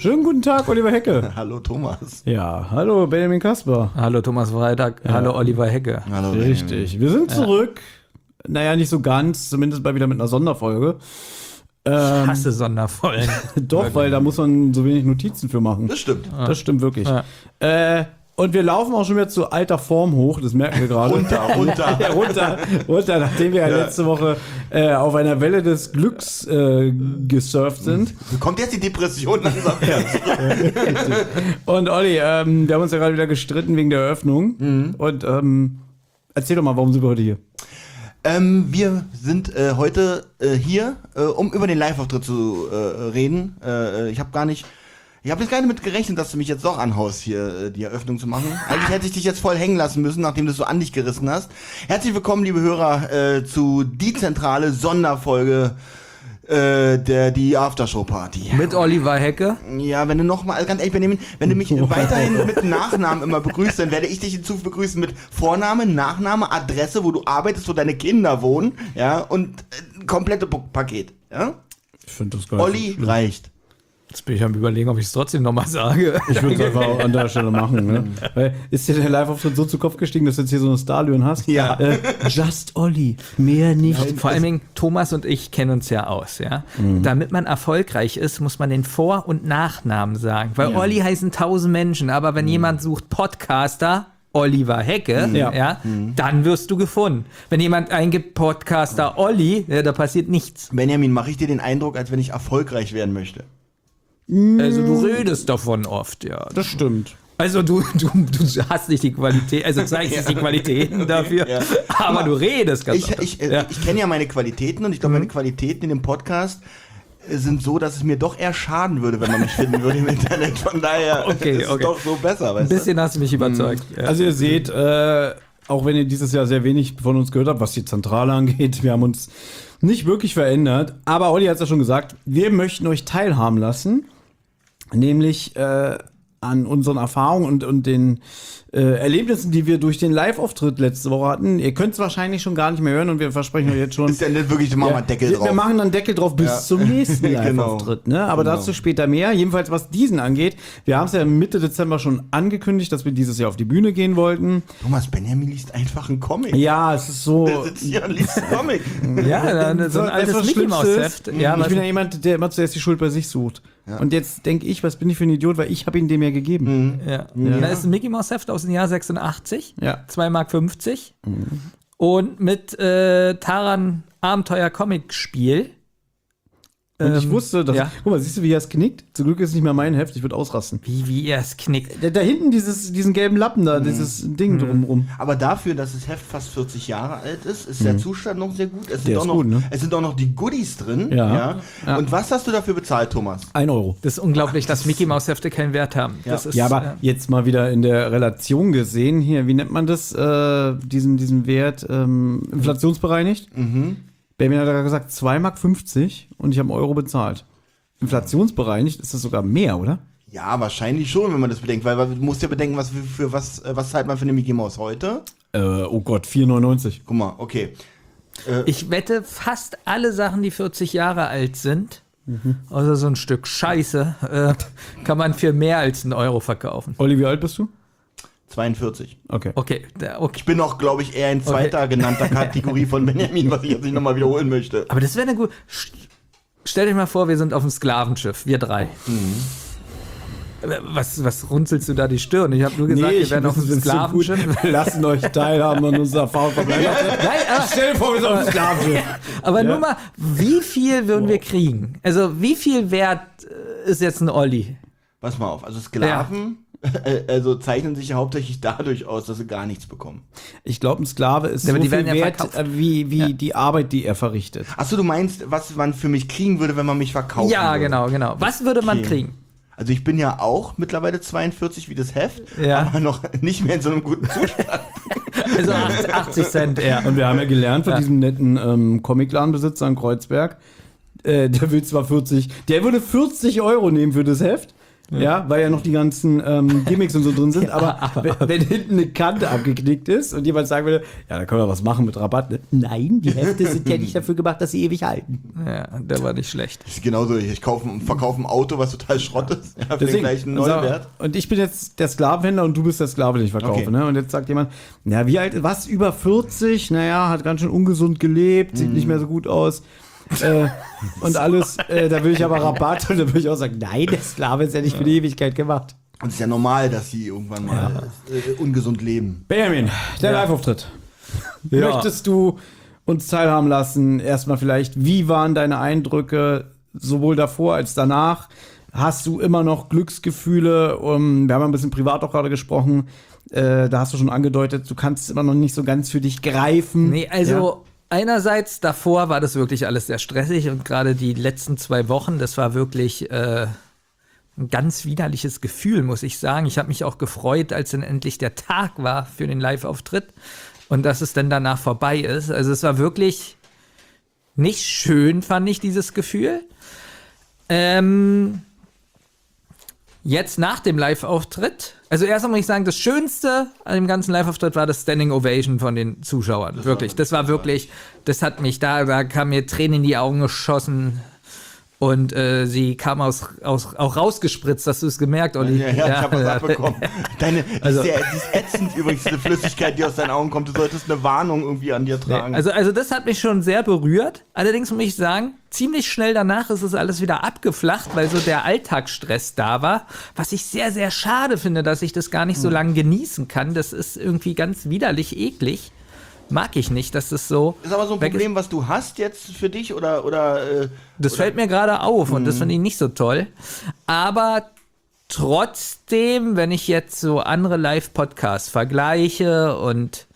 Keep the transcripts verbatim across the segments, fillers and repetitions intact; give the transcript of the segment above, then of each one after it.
Schönen guten Tag, Oliver Hecke. Hallo Thomas. Ja, hallo Benjamin Kasper. Hallo Thomas Freitag, ja. Hallo Oliver Hecke. Hallo Richtig, wir sind zurück. Ja. Naja, nicht so ganz, zumindest mal wieder mit einer Sonderfolge. Ähm, ich hasse Sonderfolgen. Doch, weil da muss man so wenig Notizen für machen. Das stimmt. Das ja. stimmt wirklich. Ja. Äh, und wir laufen auch schon wieder zu alter Form hoch, das merken wir gerade. runter, runter. ja, runter, runter, nachdem wir ja, ja. letzte Woche äh, auf einer Welle des Glücks äh, gesurft sind. Kommt jetzt die Depression langsam her. Und Olli, ähm, wir haben uns ja gerade wieder gestritten wegen der Eröffnung. Mhm. Und ähm, erzähl doch mal, warum sind wir heute hier? Ähm, wir sind äh, heute äh, hier, äh, um über den Live-Auftritt zu äh, reden. Äh, ich habe gar nicht... Ich habe jetzt gar nicht mit gerechnet, dass du mich jetzt doch anhaust, hier äh, die Eröffnung zu machen. Eigentlich hätte ich dich jetzt voll hängen lassen müssen, nachdem du es so an dich gerissen hast. Herzlich willkommen, liebe Hörer, äh, zu die zentrale Sonderfolge äh, der die Aftershow-Party. Mit Oliver Hecke? Ja, wenn du noch mal, ganz ehrlich, Benjamin, wenn du mich weiterhin mit Nachnamen immer begrüßt, dann werde ich dich hinzu begrüßen mit Vorname, Nachname, Adresse, wo du arbeitest, wo deine Kinder wohnen, ja, und äh, komplette Paket, ja? Ich finde das geil. Olli reicht. Jetzt bin ich am Überlegen, ob ich es trotzdem nochmal sage. Ich würde es einfach auch an der Stelle machen. Ne? Weil ist dir der Live-Auftritt so zu Kopf gestiegen, dass du jetzt hier so eine Starlöhn hast? Ja. Äh, just Olli, mehr nicht. Ja, vor allen Dingen, Thomas und ich kennen uns ja aus. Ja? Mhm. Damit man erfolgreich ist, muss man den Vor- und Nachnamen sagen. Weil ja. Olli heißen tausend Menschen, aber wenn mhm. jemand sucht Podcaster, Oliver Hecke, ja. Ja, mhm. dann wirst du gefunden. Wenn jemand eingibt Podcaster Olli, ja, da passiert nichts. Benjamin, mache ich dir den Eindruck, als wenn ich erfolgreich werden möchte? Also du redest davon oft, ja. Das stimmt. Also du, du, du hast nicht die Qualität, also zeigst nicht ja. die Qualitäten dafür, ja. aber du redest ganz Ich, ich, ja. ich kenne ja meine Qualitäten und ich glaube, mhm. meine Qualitäten in dem Podcast sind so, dass es mir doch eher schaden würde, wenn man mich finden würde im Internet. Von daher okay, ist okay. es doch so besser. Weißt Ein bisschen du? hast du mich überzeugt. Mhm. Ja. Also ihr seht, äh, auch wenn ihr dieses Jahr sehr wenig von uns gehört habt, was die Zentrale angeht, wir haben uns nicht wirklich verändert. Aber Olli hat es ja schon gesagt, wir möchten euch teilhaben lassen. Nämlich äh, an unseren Erfahrungen und, und den äh, Erlebnissen, die wir durch den Live-Auftritt letzte Woche hatten. Ihr könnt es wahrscheinlich schon gar nicht mehr hören und wir versprechen euch jetzt schon. Ist ja nicht wirklich, wir machen ja, mal Deckel wir, drauf. Wir machen dann Deckel drauf bis ja. zum nächsten Live-Auftritt. Ne? Aber genau. dazu später mehr. Jedenfalls, was diesen angeht. Wir haben es ja Mitte Dezember schon angekündigt, dass wir dieses Jahr auf die Bühne gehen wollten. Thomas, Benjamin liest einfach einen Comic. Ja, es ist so. Der sitzt hier und liest einen Comic. ja, dann, so ein altes Mickey Mouse Heft. Ja, ich bin ja jemand, der immer zuerst die Schuld bei sich sucht. Ja. Und jetzt denke ich, was bin ich für ein Idiot, weil ich habe ihn dem ja gegeben. Mhm. Ja. Ja. Da ist ein Mickey Mouse Heft aus dem Jahr sechsundachtzig, ja. zwei Mark fünfzig mhm. und mit äh, Taran Abenteuer Comic Spiel. Und ähm, ich wusste, dass. Ja. Guck mal, siehst du, wie er es knickt? Zum Glück ist es nicht mehr mein Heft, ich würde ausrasten. Wie, wie er es knickt. Da, da hinten dieses, diesen gelben Lappen da, mhm. dieses Ding mhm. drumrum. Aber dafür, dass das Heft fast vierzig Jahre alt ist, ist mhm. der Zustand noch sehr gut. Es sind, der auch ist noch, gut, ne? es sind auch noch die Goodies drin. Ja. Ja. Ja. Und was hast du dafür bezahlt, Thomas? Ein Euro. Das ist unglaublich, dass Mickey Mouse Hefte keinen Wert haben. Ja, das ist, ja aber äh, jetzt mal wieder in der Relation gesehen, hier, wie nennt man das, äh, diesen, diesen Wert, ähm, inflationsbereinigt? Mhm. Benjamin hat ja gesagt, zwei Mark fünfzig und ich habe einen Euro bezahlt. Inflationsbereinigt ist das sogar mehr, oder? Ja, wahrscheinlich schon, wenn man das bedenkt, weil du musst ja bedenken, was für, für was, was zahlt man für eine Mickey Mouse heute? Äh, oh Gott, vier neunundneunzig. Guck mal, okay. Äh, ich wette, fast alle Sachen, die vierzig Jahre alt sind, mhm. also so ein Stück Scheiße, äh, kann man für mehr als einen Euro verkaufen. Olli, wie alt bist du? zweiundvierzig. Okay. Okay, okay. Ich bin noch, glaube ich, eher in zweiter okay. genannter Kategorie von Benjamin, was ich jetzt nicht nochmal wiederholen möchte. Aber das wäre eine gute... Stell dir mal vor, wir sind auf dem Sklavenschiff, wir drei. Mhm. Was, was runzelst du da die Stirn? Ich habe nur gesagt, nee, wir werden auf dem Sklavenschiff. So wir lassen euch teilhaben an unserer Erfahrung. Nein, aber, stell dir vor, wir sind auf dem Sklavenschiff. Aber ja. nur mal, wie viel würden wow. wir kriegen? Also wie viel wert ist jetzt ein Olli? Pass mal auf, also Sklaven... Ja. Also zeichnen sich ja hauptsächlich dadurch aus, dass sie gar nichts bekommen. Ich glaube, ein Sklave ist ja, so die viel ja wert, verkauft. wie, wie ja. die Arbeit, die er verrichtet. Achso, du meinst, was man für mich kriegen würde, wenn man mich verkaufen Ja, würde? genau, genau. Was würde man okay. kriegen? Also ich bin ja auch mittlerweile zweiundvierzig wie das Heft, ja. aber noch nicht mehr in so einem guten Zustand. Also achtzig Cent eher. Und wir haben ja gelernt von ja. diesem netten ähm, Comicladenbesitzer in Kreuzberg, äh, der will zwar vierzig, der würde vierzig Euro nehmen für das Heft, ja, weil ja noch die ganzen ähm, Gimmicks und so drin sind, aber, aber wenn, wenn hinten eine Kante abgeknickt ist und jemand sagen würde, ja, da können wir was machen mit Rabatt. Ne? Nein, die Hefte sind ja nicht dafür gemacht, dass sie ewig halten. Ja, der war nicht schlecht. Das ist genauso, ich kaufe und verkaufe ein Auto, was total Schrott ist, ja, für Deswegen, den gleichen also, Neuwert. und ich bin jetzt der Sklavenhändler und du bist der Sklave, den ich verkaufe. Okay. Ne? Und jetzt sagt jemand, na, wie alt, was, über vierzig? Naja, hat ganz schön ungesund gelebt, sieht mm. nicht mehr so gut aus. äh, und alles, äh, da will ich aber Rabatt und da will ich auch sagen, nein, der Sklave ist ja nicht für die Ewigkeit gemacht. Und es ist ja normal, dass sie irgendwann mal ja. äh, ungesund leben. Benjamin, der ja. Live-Auftritt. Ja. Möchtest du uns teilhaben lassen? Erstmal vielleicht, wie waren deine Eindrücke sowohl davor als danach? Hast du immer noch Glücksgefühle? Um, wir haben ein bisschen privat auch gerade gesprochen. Äh, da hast du schon angedeutet, du kannst es immer noch nicht so ganz für dich greifen. Nee, also ja. einerseits davor war das wirklich alles sehr stressig und gerade die letzten zwei Wochen, das war wirklich äh, ein ganz widerliches Gefühl, muss ich sagen. Ich habe mich auch gefreut, als dann endlich der Tag war für den Live-Auftritt und dass es dann danach vorbei ist. Also es war wirklich nicht schön, fand ich, dieses Gefühl. Ähm, jetzt nach dem Live-Auftritt, also erst einmal muss ich sagen, das Schönste an dem ganzen Live-Auftritt war das Standing Ovation von den Zuschauern. Das wirklich, das war wirklich, das hat mich, da, da kam mir Tränen in die Augen geschossen. Und äh, sie kam aus, aus, auch rausgespritzt, hast du es gemerkt, Olli? Ja, ja, ja, ich habe was abbekommen. Deine, also, die, ist sehr, die ist ätzend übrigens, diese Flüssigkeit, die aus deinen Augen kommt. Du solltest eine Warnung irgendwie an dir tragen. Also, also das hat mich schon sehr berührt. Allerdings muss ich sagen, ziemlich schnell danach ist es alles wieder abgeflacht, weil so der Alltagsstress da war. Was ich sehr, sehr schade finde, dass ich das gar nicht so lange genießen kann. Das ist irgendwie ganz widerlich eklig. Mag ich nicht, dass das so. Ist aber so ein Problem, was du hast jetzt für dich oder. oder äh, das oder? fällt mir gerade auf und mhm. das finde ich nicht so toll. Aber trotzdem, wenn ich jetzt so andere Live-Podcasts vergleiche und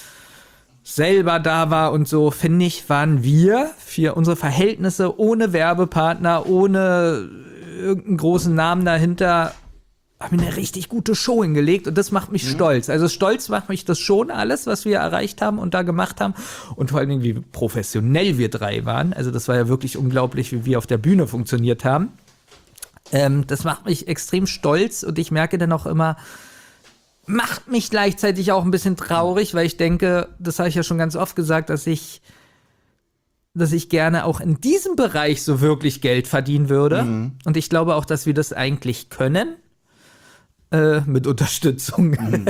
selber da war und so, finde ich, waren wir für unsere Verhältnisse ohne Werbepartner, ohne irgendeinen großen Namen dahinter, haben wir eine richtig gute Show hingelegt und das macht mich mhm. stolz. Also stolz macht mich das schon alles, was wir erreicht haben und da gemacht haben und vor allen Dingen, wie professionell wir drei waren. Also das war ja wirklich unglaublich, wie wir auf der Bühne funktioniert haben. Ähm, das macht mich extrem stolz und ich merke dann auch immer, macht mich gleichzeitig auch ein bisschen traurig, weil ich denke, das habe ich ja schon ganz oft gesagt, dass ich dass ich gerne auch in diesem Bereich so wirklich Geld verdienen würde. Mhm. Und ich glaube auch, dass wir das eigentlich können. Äh, mit Unterstützung.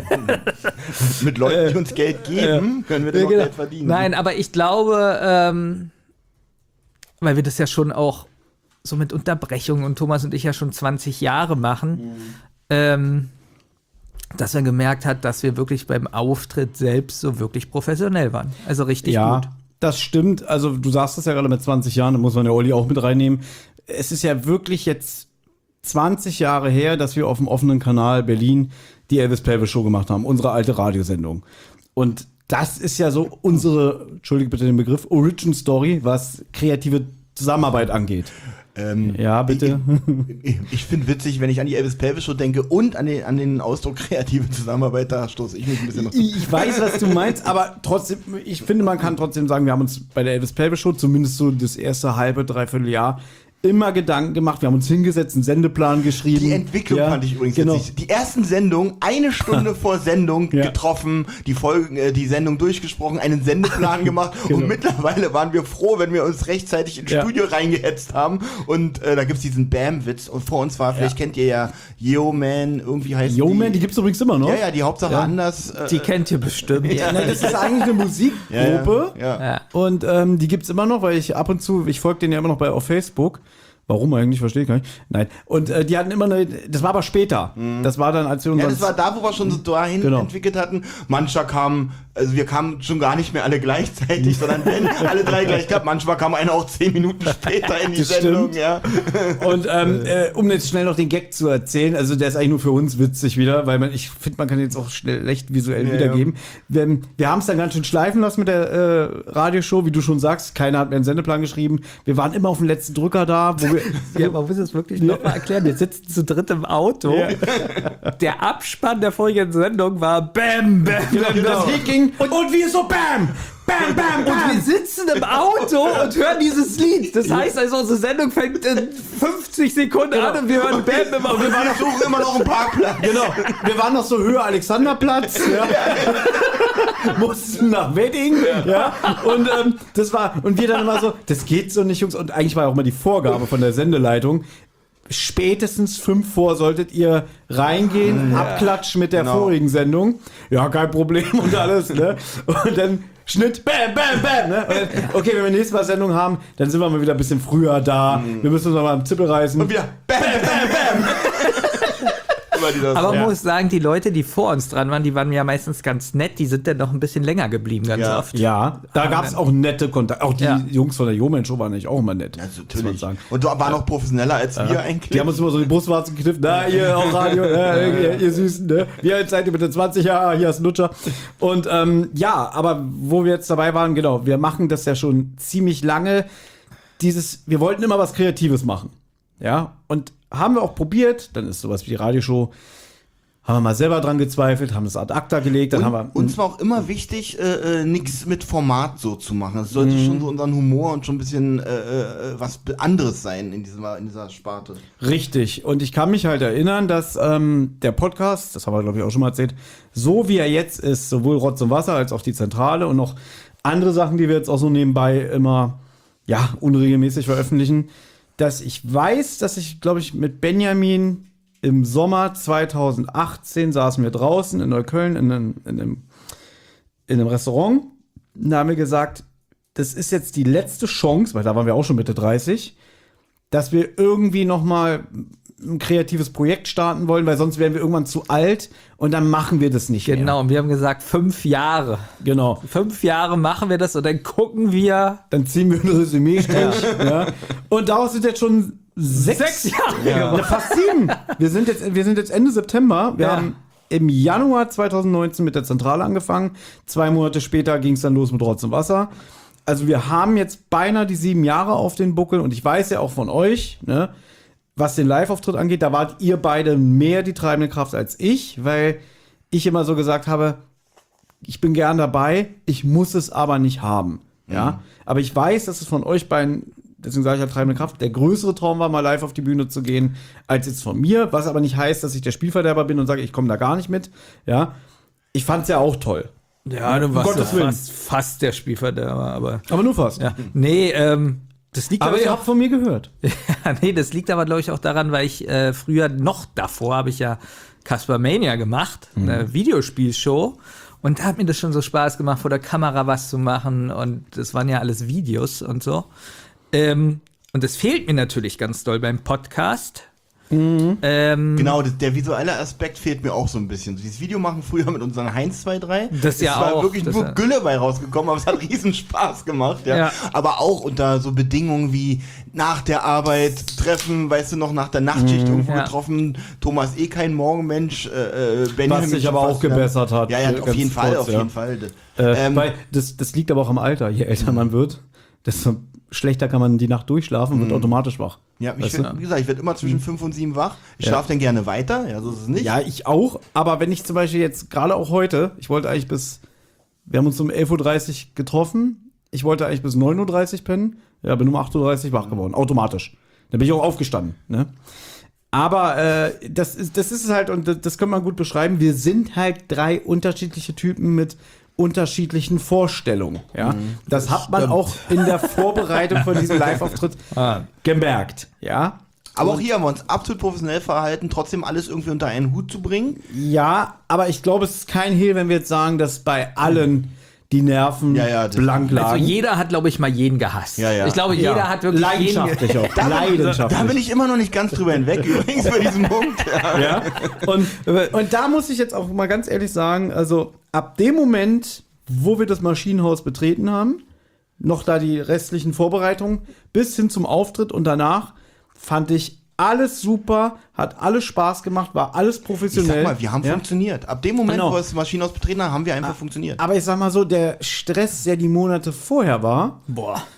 Mit Leuten, die uns Geld geben, können wir dann ja, auch genau. Geld verdienen. Nein, aber ich glaube, ähm, weil wir das ja schon auch so mit Unterbrechungen und Thomas und ich ja schon zwanzig Jahre machen, mhm. ähm, dass man gemerkt hat, dass wir wirklich beim Auftritt selbst so wirklich professionell waren. Also richtig ja, gut. Das stimmt. Also du sagst es ja gerade mit zwanzig Jahren, da muss man ja Olli auch mit reinnehmen. Es ist ja wirklich jetzt zwanzig Jahre her, dass wir auf dem offenen Kanal Berlin die Elvis Pelvis Show gemacht haben, unsere alte Radiosendung. Und das ist ja so unsere, entschuldige bitte den Begriff, Origin Story, was kreative Zusammenarbeit angeht. Ähm, ja, bitte. Ich, ich, ich finde witzig, wenn ich an die Elvis Pelvis Show denke und an den, an den Ausdruck kreative Zusammenarbeit, da stoße ich mich ein bisschen. Ich, ich weiß, was du meinst, aber trotzdem, ich finde, man kann trotzdem sagen, wir haben uns bei der Elvis Pelvis Show zumindest so das erste halbe, dreiviertel Jahr immer Gedanken gemacht. Wir haben uns hingesetzt, einen Sendeplan geschrieben. Die Entwicklung ja, fand ich übrigens genau. witzig. Die ersten Sendungen, eine Stunde vor Sendung ja. getroffen, die Folgen, äh, die Sendung durchgesprochen, einen Sendeplan gemacht genau. und mittlerweile waren wir froh, wenn wir uns rechtzeitig ins ja. Studio reingehetzt haben und äh, da gibt's diesen Bam-Witz und vor uns war, vielleicht ja. kennt ihr ja Yo Man, irgendwie heißt Yo die. Man, die gibt's übrigens immer noch. Ja, ja, die Hauptsache ja. anders. Äh, die kennt ihr bestimmt. Ja, nein, das ist eigentlich eine Musikgruppe ja, ja, ja. und ähm, die gibt's immer noch, weil ich ab und zu, ich folge denen ja immer noch bei auf Facebook. Warum eigentlich? Verstehe ich gar nicht. Nein. Und äh, die hatten immer eine, das war aber später. Mhm. Das war dann, als wir uns. Ja, das war da, wo wir schon so dahin genau. entwickelt hatten. Mancher kamen, also wir kamen schon gar nicht mehr alle gleichzeitig, sondern wenn alle drei gleich gab, manchmal kam einer auch zehn Minuten später in die das Sendung, stimmt. ja. Und ähm, äh, um jetzt schnell noch den Gag zu erzählen, also der ist eigentlich nur für uns witzig wieder, weil man, ich finde, man kann jetzt auch schlecht visuell ja, wiedergeben. Ja. Wir, wir haben es dann ganz schön schleifen lassen mit der äh, Radioshow, wie du schon sagst. Keiner hat mehr einen Sendeplan geschrieben. Wir waren immer auf dem letzten Drücker da, wo wir ja, man muss es wirklich noch mal erklären. Wir sitzen zu dritt im Auto. Ja. Der Abspann der vorigen Sendung war Bam, Bam, genau, Bam. Das Hit ging und, und wie so Bam, Bam, bam, bam. Und wir sitzen im Auto und hören dieses Lied. Das heißt also, unsere Sendung fängt in fünfzig Sekunden Genau. an und wir hören Bam immer. Und wir waren suchen immer noch einen Parkplatz. Genau, wir waren noch so Höhe Alexanderplatz, ja. Mussten nach Wedding, ja. Und ähm, das war, und wir dann immer so, das geht so nicht, Jungs. Und eigentlich war ja auch mal die Vorgabe von der Sendeleitung. Spätestens fünf vor solltet ihr reingehen, ja. abklatschen mit der Genau. vorigen Sendung. Ja, kein Problem und alles, ne? Und dann Schnitt, bam, bam, bam, ne? Und dann, okay, wenn wir nächstes Mal Sendung haben, dann sind wir mal wieder ein bisschen früher da. Mhm. Wir müssen uns noch mal am Zippel reißen. Und wieder bam, bam, bam. Immer dieser Aber Song. man muss sagen, die Leute, die vor uns dran waren, die waren ja meistens ganz nett. Die sind dann noch ein bisschen länger geblieben, ganz Ja. oft. Ja, da gab es auch nette Kontakte. Auch die Ja. Jungs von der Jo-Man-Show waren eigentlich auch immer nett. Also muss man natürlich. sagen. Und du warst noch professioneller als wir eigentlich. Die haben uns immer so die Brustwarzen geknifft. Na, ihr auch Radio, ja, ihr, ihr Süßen, ne? Wie alt seid ihr bitte? zwanzig Jahre, hier ist ein Lutscher. Und ähm, ja, aber wo wir jetzt dabei waren, genau, wir machen das ja schon ziemlich lange. Dieses, wir wollten immer was Kreatives machen. Ja, und haben wir auch probiert. Dann ist sowas wie die Radioshow. Haben wir mal selber dran gezweifelt, haben das ad acta gelegt, dann Und haben wir. uns war auch immer wichtig, äh, äh, nichts mit Format so zu machen. Es sollte Mhm. schon so unseren Humor und schon ein bisschen äh, äh, was anderes sein in, diesem, in dieser Sparte. Richtig. Und ich kann mich halt erinnern, dass ähm, der Podcast, das haben wir glaube ich auch schon mal erzählt, so wie er jetzt ist, sowohl Rotz und Wasser als auch die Zentrale und noch andere Sachen, die wir jetzt auch so nebenbei immer, ja, unregelmäßig veröffentlichen, dass ich weiß, dass ich, glaube ich, mit Benjamin im Sommer zweitausendachtzehn saßen wir draußen in Neukölln in einem, in einem, in einem Restaurant. Da haben wir gesagt, das ist jetzt die letzte Chance, weil da waren wir auch schon Mitte dreißig, dass wir irgendwie noch mal ein kreatives Projekt starten wollen, weil sonst wären wir irgendwann zu alt und dann machen wir das nicht Genau, mehr. und wir haben gesagt, fünf Jahre. Genau. Fünf Jahre machen wir das und dann gucken wir. Dann ziehen wir ein Resümee-Strich. Ja. Und daraus sind jetzt schon sechs, Sechs Jahre Ja. gemacht. Fast sieben. Wir sind jetzt, wir sind jetzt Ende September. Wir Ja. haben im Januar zweitausendneunzehn mit der Zentrale angefangen. Zwei Monate später ging es dann los mit Rotz und Wasser. Also wir haben jetzt beinahe die sieben Jahre auf den Buckel und ich weiß ja auch von euch, ne, was den Live-Auftritt angeht, da wart ihr beide mehr die treibende Kraft als ich, weil ich immer so gesagt habe, ich bin gern dabei, ich muss es aber nicht haben. Ja, Mhm. aber ich weiß, dass es von euch beiden, deswegen sage ich ja treibende Kraft, der größere Traum war, mal live auf die Bühne zu gehen, als jetzt von mir, was aber nicht heißt, dass ich der Spielverderber bin und sage, ich komme da gar nicht mit. Ja, ich fand's ja auch toll. Ja, du Um warst Gottes ja Willen. fast, fast der Spielverderber, aber. Aber nur fast. Ja. Nee, ähm, das liegt Aber aber ihr auch, habt von mir gehört. ja, nee, das liegt aber, glaube ich, auch daran, weil ich äh, früher noch davor habe ich ja Casper Mania gemacht, eine Videospielshow. Und da hat mir das schon so Spaß gemacht, vor der Kamera was zu machen. Und das waren ja alles Videos und so. Ähm, und das fehlt mir natürlich ganz doll beim Podcast. Ähm, Genau, das, der visuelle Aspekt fehlt mir auch so ein bisschen. Dieses Video machen früher mit unseren Heinz zwei drei. Das ja es war auch, wirklich das nur ja- Gülle bei rausgekommen, aber es hat riesen Spaß gemacht. Ja. Ja. Aber auch unter so Bedingungen wie nach der Arbeit treffen, weißt du noch, nach der Nachtschicht irgendwo ja. getroffen. Thomas eh kein Morgenmensch. Äh, äh, Benjamin Was sich schon aber fast auch wieder- gebessert hat. Ja, ja, Ganz auf jeden Fall, kurz, auf ja. jeden Fall. Äh, Ähm, weil das, das liegt aber auch am Alter. Je älter man wird, desto schlechter kann man die Nacht durchschlafen und wird automatisch wach. Ja, ich Weißt werd, du? wie gesagt, ich werde immer zwischen fünf und sieben wach. Ich Ja. schlafe dann gerne weiter, ja, so ist es nicht. Ja, ich auch. Aber wenn ich zum Beispiel jetzt, gerade auch heute, ich wollte eigentlich bis, wir haben uns um elf Uhr dreißig getroffen. Ich wollte eigentlich bis neun Uhr dreißig pennen. Ja, bin um acht Uhr dreißig wach geworden, automatisch. Dann bin ich auch aufgestanden. Ne? Aber äh, das, ist, das ist es halt, und das, das kann man gut beschreiben, wir sind halt drei unterschiedliche Typen mit unterschiedlichen Vorstellungen. Ja? Das hat man auch in der Vorbereitung von diesem Live-Auftritt Ah. gemerkt. Ja, Aber auch hier haben wir uns absolut professionell verhalten, trotzdem alles irgendwie unter einen Hut zu bringen. Ja, aber ich glaube, es ist kein Hehl, wenn wir jetzt sagen, dass bei allen die Nerven Ja, ja, das- blank lagen. Also jeder hat, glaube ich, mal jeden gehasst. Ja, ja. Ich glaube, Ja, jeder hat wirklich leidenschaftlich jeden auch. leidenschaftlich. Da bin ich immer noch nicht ganz drüber hinweg, übrigens bei diesem Punkt. Ja. Ja? Und, und da muss ich jetzt auch mal ganz ehrlich sagen, also ab dem Moment, wo wir das Maschinenhaus betreten haben, noch da die restlichen Vorbereitungen, bis hin zum Auftritt und danach, fand ich alles super, hat alles Spaß gemacht, war alles Ich professionell. sag mal, wir haben ja? funktioniert. Ab dem Moment, Genau. wo wir das Maschinenhaus betreten haben, haben wir einfach funktioniert. Aber ich sag mal so, der Stress, der die Monate vorher war, Boah.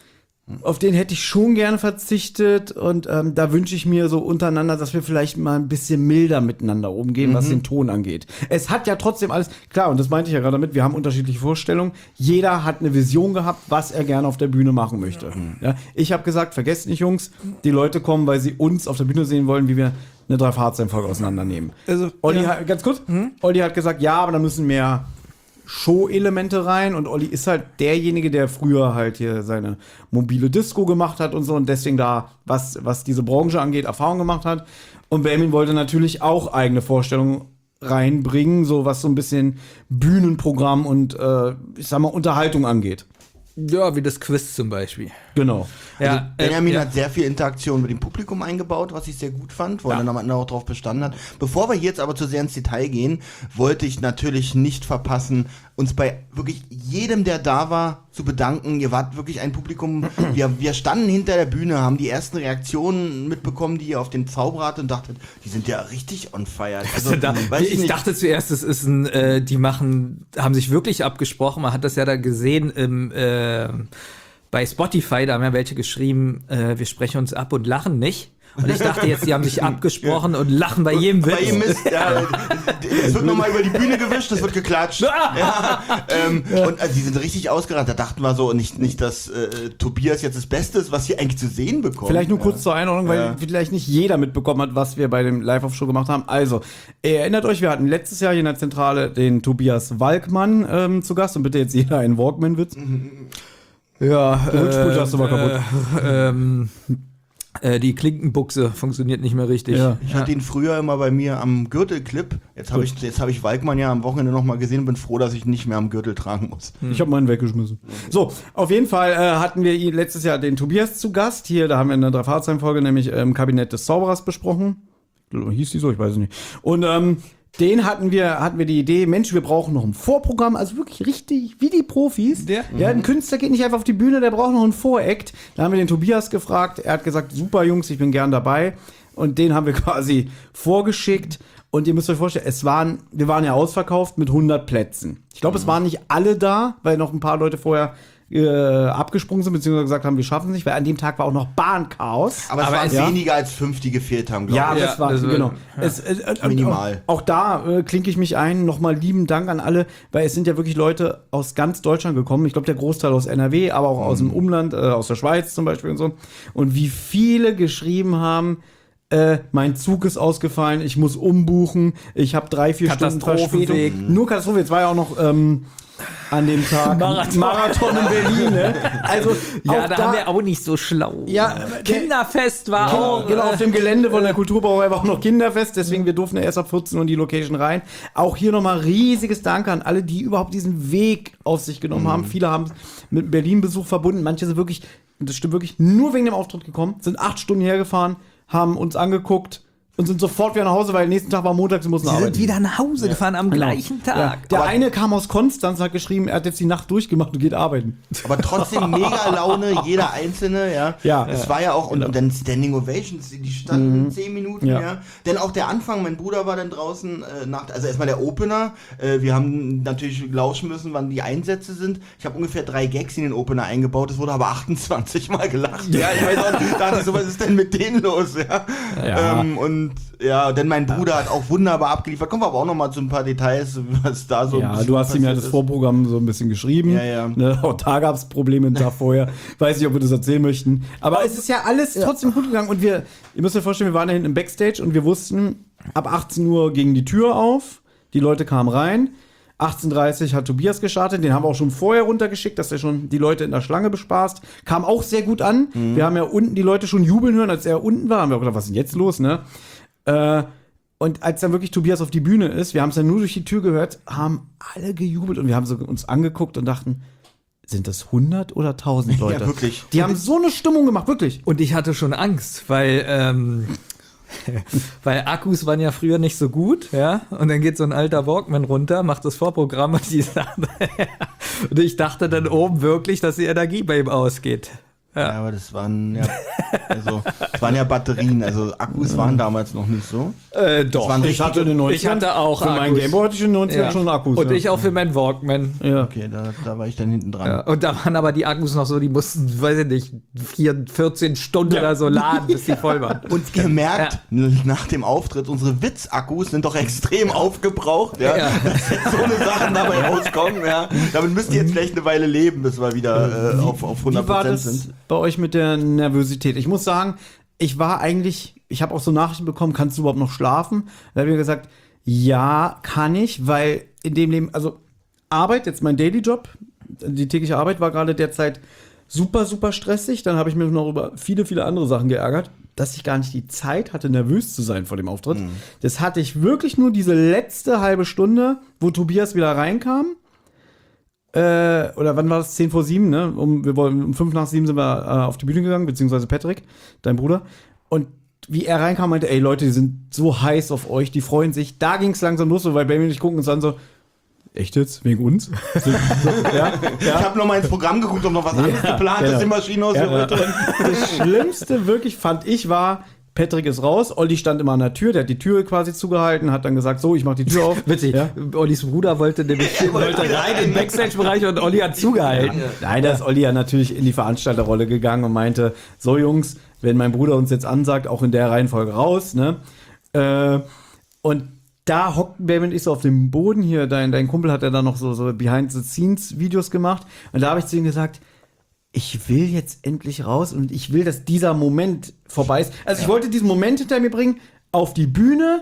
Auf den hätte ich schon gerne verzichtet und ähm, da wünsche ich mir so untereinander, dass wir vielleicht mal ein bisschen milder miteinander umgehen, mhm. was den Ton angeht. Es hat ja trotzdem alles, klar, und das meinte ich ja gerade damit, wir haben unterschiedliche Vorstellungen. Jeder hat eine Vision gehabt, was er gerne auf der Bühne machen möchte. Mhm. Ja, ich habe gesagt, vergesst nicht, Jungs, die Leute kommen, weil sie uns auf der Bühne sehen wollen, wie wir eine Drei-Fahrzeichen-Folge auseinandernehmen. Also, Olli ja. hat, ganz kurz, mhm. Olli hat gesagt, ja, aber da müssen mehr Show-Elemente rein und Olli ist halt derjenige, der früher halt hier seine mobile Disco gemacht hat und so und deswegen da, was, was diese Branche angeht, Erfahrung gemacht hat. Und Benjamin wollte natürlich auch eigene Vorstellungen reinbringen, so was so ein bisschen Bühnenprogramm und äh, ich sag mal Unterhaltung angeht. Ja, wie das Quiz zum Beispiel. Genau. Ja, also Benjamin äh, ja. hat sehr viel Interaktion mit dem Publikum eingebaut, was ich sehr gut fand, wo ja. er dann am Ende auch drauf bestanden hat. Bevor wir jetzt aber zu sehr ins Detail gehen, wollte ich natürlich nicht verpassen, uns bei wirklich jedem, der da war, zu bedanken. Ihr wart wirklich ein Publikum, wir, wir standen hinter der Bühne, haben die ersten Reaktionen mitbekommen, die ihr auf den Zauberer hattet und dachtet, die sind ja richtig on fire. Also, da, weiß ich ich dachte zuerst, es ist ein, äh, die machen, haben sich wirklich abgesprochen, man hat das ja da gesehen im, äh, bei Spotify, da haben ja welche geschrieben, äh, wir sprechen uns ab und lachen nicht. Und ich dachte jetzt, die haben sich abgesprochen und lachen bei jedem Witz. Bei jedem Mist, ja. Es wird nochmal über die Bühne gewischt, es wird geklatscht. Ja, ähm, ja. Und also, die sind richtig ausgerannt. Da dachten wir so, nicht, nicht dass äh, Tobias jetzt das Beste ist, was hier eigentlich zu sehen bekommt. Vielleicht nur ja. kurz zur Einordnung, weil ja. vielleicht nicht jeder mitbekommen hat, was wir bei dem Live-Off-Show gemacht haben. Also, ihr erinnert euch, wir hatten letztes Jahr hier in der Zentrale den Tobias Walkmann ähm, zu Gast und bitte jetzt jeder einen Walkman-Witz. Ja, der Rückspult äh, hast du mal kaputt. Äh, ähm, äh, die Klinkenbuchse funktioniert nicht mehr richtig. Ja. Ich hatte ihn früher immer bei mir am Gürtelclip. Jetzt habe ich, jetzt hab ich Walkmann ja am Wochenende noch mal gesehen und bin froh, dass ich nicht mehr am Gürtel tragen muss. Hm. Ich habe meinen weggeschmissen. So, auf jeden Fall äh, hatten wir letztes Jahr den Tobias zu Gast. Hier, da haben wir in der Drei-Fahrzeichen-Folge nämlich im Kabinett des Zauberers besprochen. Hieß die so? Ich weiß es nicht. Und ähm, den hatten wir, hatten wir die Idee, Mensch, wir brauchen noch ein Vorprogramm, also wirklich richtig wie die Profis. Der? Ja, ein Künstler geht nicht einfach auf die Bühne, der braucht noch ein Voract. Da haben wir den Tobias gefragt, er hat gesagt, super Jungs, ich bin gern dabei. Und den haben wir quasi vorgeschickt. Und ihr müsst euch vorstellen, es waren, wir waren ja ausverkauft mit hundert Plätzen. Ich glaube, mhm. es waren nicht alle da, weil noch ein paar Leute vorher äh, abgesprungen sind, beziehungsweise gesagt haben, wir schaffen es nicht, weil an dem Tag war auch noch Bahnchaos. Aber es Aber waren es, ja. weniger als fünf, die gefehlt haben, glaube ja, ich. Ja, das war, das genau. Ja. Es, äh, äh, Minimal. Auch, auch da äh, klinke ich mich ein, nochmal lieben Dank an alle, weil es sind ja wirklich Leute aus ganz Deutschland gekommen. Ich glaube, der Großteil aus N R W, aber auch mhm. aus dem Umland, äh, aus der Schweiz zum Beispiel und so. Und wie viele geschrieben haben, Äh, mein Zug ist ausgefallen, ich muss umbuchen, ich habe drei, vier Stunden Verspätung. Mhm. Nur Katastrophe, jetzt war ja auch noch ähm, an dem Tag Marathon, Marathon in Berlin. Ne? Also ja, auch da, da haben wir auch nicht so schlau. Ja, Kinderfest war genau, auch. Genau, auf dem Gelände von der Kulturbrauerei war auch noch Kinderfest, deswegen wir durften ja erst ab vierzehn Uhr in die Location rein. Auch hier nochmal riesiges Danke an alle, die überhaupt diesen Weg auf sich genommen mhm. haben. Viele haben mit dem Berlin-Besuch verbunden, manche sind wirklich, das stimmt wirklich, nur wegen dem Auftritt gekommen, sind acht Stunden hergefahren, haben uns angeguckt und sind sofort wieder nach Hause, weil nächsten Tag war Montag, sie mussten sie arbeiten. sind wieder nach Hause ja. gefahren am genau. gleichen Tag. Ja. Der aber eine kam aus Konstanz, hat geschrieben, er hat jetzt die Nacht durchgemacht und geht arbeiten. Aber trotzdem mega Laune, jeder Einzelne, ja. ja. Es war ja auch, und, und dann Standing Ovations, die standen mhm. zehn Minuten, ja. ja. Denn auch der Anfang, mein Bruder war dann draußen, äh, nach, also erstmal der Opener, äh, wir haben natürlich lauschen müssen, wann die Einsätze sind. Ich habe ungefähr drei Gags in den Opener eingebaut, es wurde aber achtundzwanzig Mal gelacht. Ja, ich weiß auch, da dachte ich so, was ist denn mit denen los, ja. ja. Ähm, und ja, denn mein Bruder hat auch wunderbar abgeliefert. Kommen wir aber auch noch mal zu ein paar Details, was da so ja, du hast ihm ja das ist. Vorprogramm so ein bisschen geschrieben. Ja, ja. Ne, auch da gab es Probleme einen Tag vorher. Weiß nicht, ob wir das erzählen möchten. Aber es ist ja alles ja. trotzdem gut gegangen. Und wir, ihr müsst euch vorstellen, wir waren da hinten im Backstage und wir wussten, ab achtzehn Uhr ging die Tür auf. Die Leute kamen rein. achtzehn Uhr dreißig hat Tobias gestartet, den haben wir auch schon vorher runtergeschickt, dass er schon die Leute in der Schlange bespaßt. Kam auch sehr gut an. Mhm. Wir haben ja unten die Leute schon jubeln hören, als er unten war. Haben wir auch gedacht, was ist denn jetzt los, ne? Äh, und als dann wirklich Tobias auf die Bühne ist, wir haben es ja nur durch die Tür gehört, haben alle gejubelt und wir haben so uns angeguckt und dachten, sind das hundert oder tausend Leute? Ja, wirklich. Die haben so eine Stimmung gemacht, wirklich. Und ich hatte schon Angst, weil ähm weil Akkus waren ja früher nicht so gut, ja, und dann geht so ein alter Walkman runter, macht das Vorprogramm und die sagt, und ich dachte dann oben wirklich, dass die Energie bei ihm ausgeht. Ja, aber das waren ja, also, das waren ja Batterien, also Akkus waren damals noch nicht so. Äh, doch. waren Ich hatte in den Ich hatte auch Für meinen Akkus. Gameboy hatte ich in den neunzigern Ja. schon Akkus. Und ja. ich auch für meinen Walkman. Ja. Okay, da, da war ich dann hinten dran. Ja, und da waren aber die Akkus noch so, die mussten, weiß ich nicht, vier, vierzehn Stunden Ja. oder so laden, bis die voll waren. Und ihr merkt, nach dem Auftritt, unsere Witzakkus sind doch extrem aufgebraucht, ja. Ja. Dass jetzt so eine Sachen dabei rauskommen, ja. Damit müsst ihr jetzt vielleicht eine Weile leben, bis wir wieder äh, auf, auf hundert Wie war Prozent das sind. bei euch mit der Nervosität? Ich muss sagen, ich war eigentlich, ich habe auch so Nachrichten bekommen, kannst du überhaupt noch schlafen? Da habe ich mir gesagt, ja, kann ich, weil in dem Leben, also Arbeit, jetzt mein Daily-Job, die tägliche Arbeit war gerade derzeit super, super stressig. Dann habe ich mich noch über viele, viele andere Sachen geärgert, dass ich gar nicht die Zeit hatte, nervös zu sein vor dem Auftritt. Mhm. Das hatte ich wirklich nur diese letzte halbe Stunde, wo Tobias wieder reinkam. Äh, oder wann war das? zehn vor sieben, ne? Um, wir wollen, um fünf nach sieben sind wir äh, auf die Bühne gegangen, beziehungsweise Patrick, dein Bruder. Und wie er reinkam, meinte, ey Leute, die sind so heiß auf euch, die freuen sich. Da ging es langsam los, so, weil Benny und ich gucken uns an so, echt jetzt? Wegen uns? So, so, ja, Ich habe noch mal ins Programm geguckt, ob noch was anderes geplant genau. ist im Maschinenhaus hier Ja, heute. das Schlimmste wirklich fand ich war, Patrick ist raus, Olli stand immer an der Tür, der hat die Tür quasi zugehalten, hat dann gesagt, so, ich mach die Tür auf. Witzig. Ja. Ollis Bruder wollte nämlich wollte rein in den Backstage-Bereich und Olli hat zugehalten. Nein, da ist Olli ja natürlich in die Veranstalterrolle gegangen und meinte, so Jungs, wenn mein Bruder uns jetzt ansagt, auch in der Reihenfolge raus, ne? Äh, und da hockten Benjamin und ich so auf dem Boden hier, dein, dein Kumpel hat ja dann noch so, so Behind-the-Scenes-Videos gemacht und da habe ich zu ihm gesagt, ich will jetzt endlich raus und ich will, dass dieser Moment vorbei ist. Also ich wollte diesen Moment hinter mir bringen, auf die Bühne,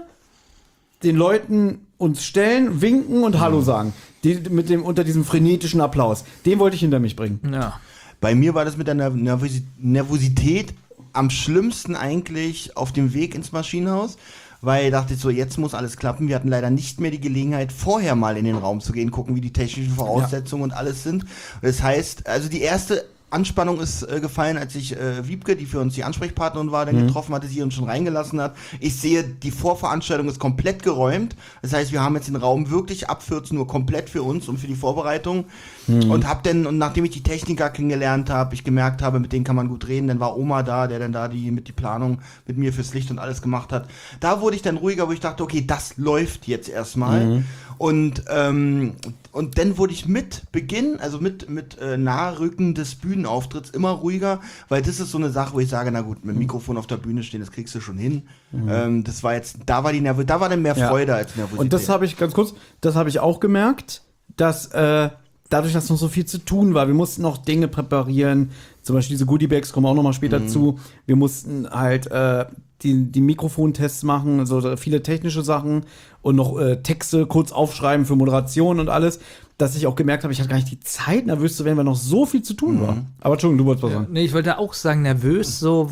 den Leuten uns stellen, winken und Hallo sagen. Die, mit dem, unter diesem frenetischen Applaus. Den wollte ich hinter mich bringen. Ja. Bei mir war das mit der Nervosi- Nervosität am schlimmsten eigentlich auf dem Weg ins Maschinenhaus, weil ich dachte so, jetzt muss alles klappen. Wir hatten leider nicht mehr die Gelegenheit, vorher mal in den Raum zu gehen, gucken, wie die technischen Voraussetzungen und alles sind. Das heißt, also die erste Anspannung ist äh, gefallen, als ich äh, Wiebke, die für uns die Ansprechpartnerin war, dann Mhm. getroffen hatte, sie uns schon reingelassen hat. Ich sehe, die Vorveranstaltung ist komplett geräumt. Das heißt, wir haben jetzt den Raum wirklich ab vierzehn Uhr komplett für uns und für die Vorbereitung. Mhm. Und hab dann, und nachdem ich die Techniker kennengelernt habe, ich gemerkt habe, mit denen kann man gut reden, dann war Oma da, der dann da die mit die Planung mit mir fürs Licht und alles gemacht hat. Da wurde ich dann ruhiger, wo ich dachte, okay, das läuft jetzt erstmal. Mhm. Und, ähm, und dann wurde ich mit Beginn, also mit, mit äh, Nahrücken des Bühnenauftritts immer ruhiger, weil das ist so eine Sache, wo ich sage, na gut, mit dem Mikrofon auf der Bühne stehen, das kriegst du schon hin. Ähm, das war jetzt, da war die Nerv da war dann mehr Ja. Freude als Nervosität. Und das habe ich ganz kurz, das habe ich auch gemerkt, dass äh, dadurch, dass noch so viel zu tun war, wir mussten noch Dinge präparieren, zum Beispiel diese Goodiebags kommen auch noch mal später Mhm. zu. Wir mussten halt äh, die, die Mikrofontests machen, also viele technische Sachen und noch äh, Texte kurz aufschreiben für Moderation und alles, dass ich auch gemerkt habe, ich hatte gar nicht die Zeit, nervös zu werden, weil noch so viel zu tun war. Aber Entschuldigung, du wolltest was sagen. Nee, ich wollte auch sagen, nervös so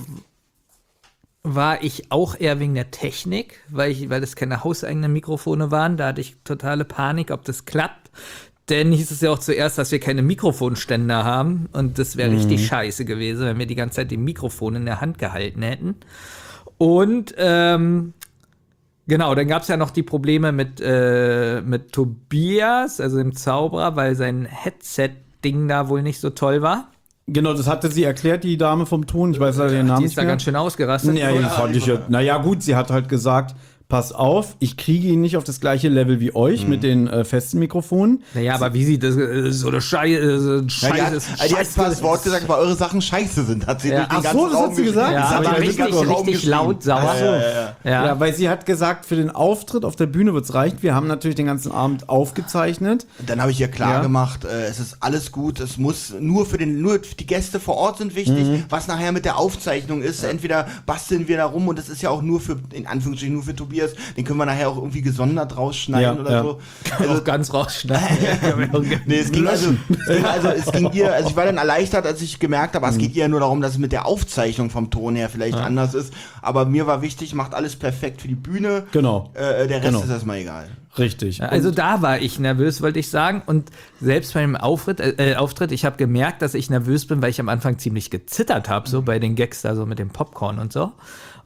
war ich auch eher wegen der Technik, weil ich, weil das keine hauseigenen Mikrofone waren. Da hatte ich totale Panik, ob das klappt. Denn hieß es ja auch zuerst, dass wir keine Mikrofonständer haben. Und das wäre richtig scheiße gewesen, wenn wir die ganze Zeit die Mikrofone in der Hand gehalten hätten. Und ähm, genau, dann gab es ja noch die Probleme mit, äh, mit Tobias, also dem Zauberer, weil sein Headset-Ding da wohl nicht so toll war. Genau, das hatte sie erklärt, die Dame vom Ton. Ich weiß leider ihren Namen Die nicht ist da mehr. ganz schön ausgerastet. Ja, ja, fand ich ja. Naja, gut, sie hat halt gesagt, pass auf, ich kriege ihn nicht auf das gleiche Level wie euch mit den äh, festen Mikrofonen. Naja, aber wie sieht das äh, so eine Scheiße, äh, Ja, die Scheiße hat, ist die hat zwar das Wort gesagt, weil eure Sachen scheiße sind, hat sie Ja. durch den Ach ganzen so, das Raum hat sie geschrieben. gesagt? Ja, Das hab aber ich ja richtig, ganzen Raum richtig geschrieben. laut sauer. Ja, ja, ja. Ja. Ja, weil sie hat gesagt, für den Auftritt auf der Bühne wird's reichen. Wir haben natürlich den ganzen Abend aufgezeichnet. Dann habe ich ihr klar Ja. gemacht, äh, es ist alles gut, es muss nur für den, nur die Gäste vor Ort sind wichtig, Mhm. was nachher mit der Aufzeichnung ist, entweder basteln wir da rum und das ist ja auch nur für, in Anführungsstrichen nur für Tobias, den können wir nachher auch irgendwie gesondert rausschneiden Ja, oder ja. so. Also Also, ganz rausschneiden. nee, es ging also, es ging also, es ging ihr, also ich war dann erleichtert, als ich gemerkt habe, es geht ihr nur darum, dass es mit der Aufzeichnung vom Ton her vielleicht anders ist, aber mir war wichtig, macht alles perfekt für die Bühne. Genau. Äh, der Rest Genau. ist erstmal egal. Richtig. Also da war ich nervös, wollte ich sagen. Und selbst beim Auftritt, äh, Auftritt ich habe gemerkt, dass ich nervös bin, weil ich am Anfang ziemlich gezittert habe, so bei den Gags da so mit dem Popcorn und so.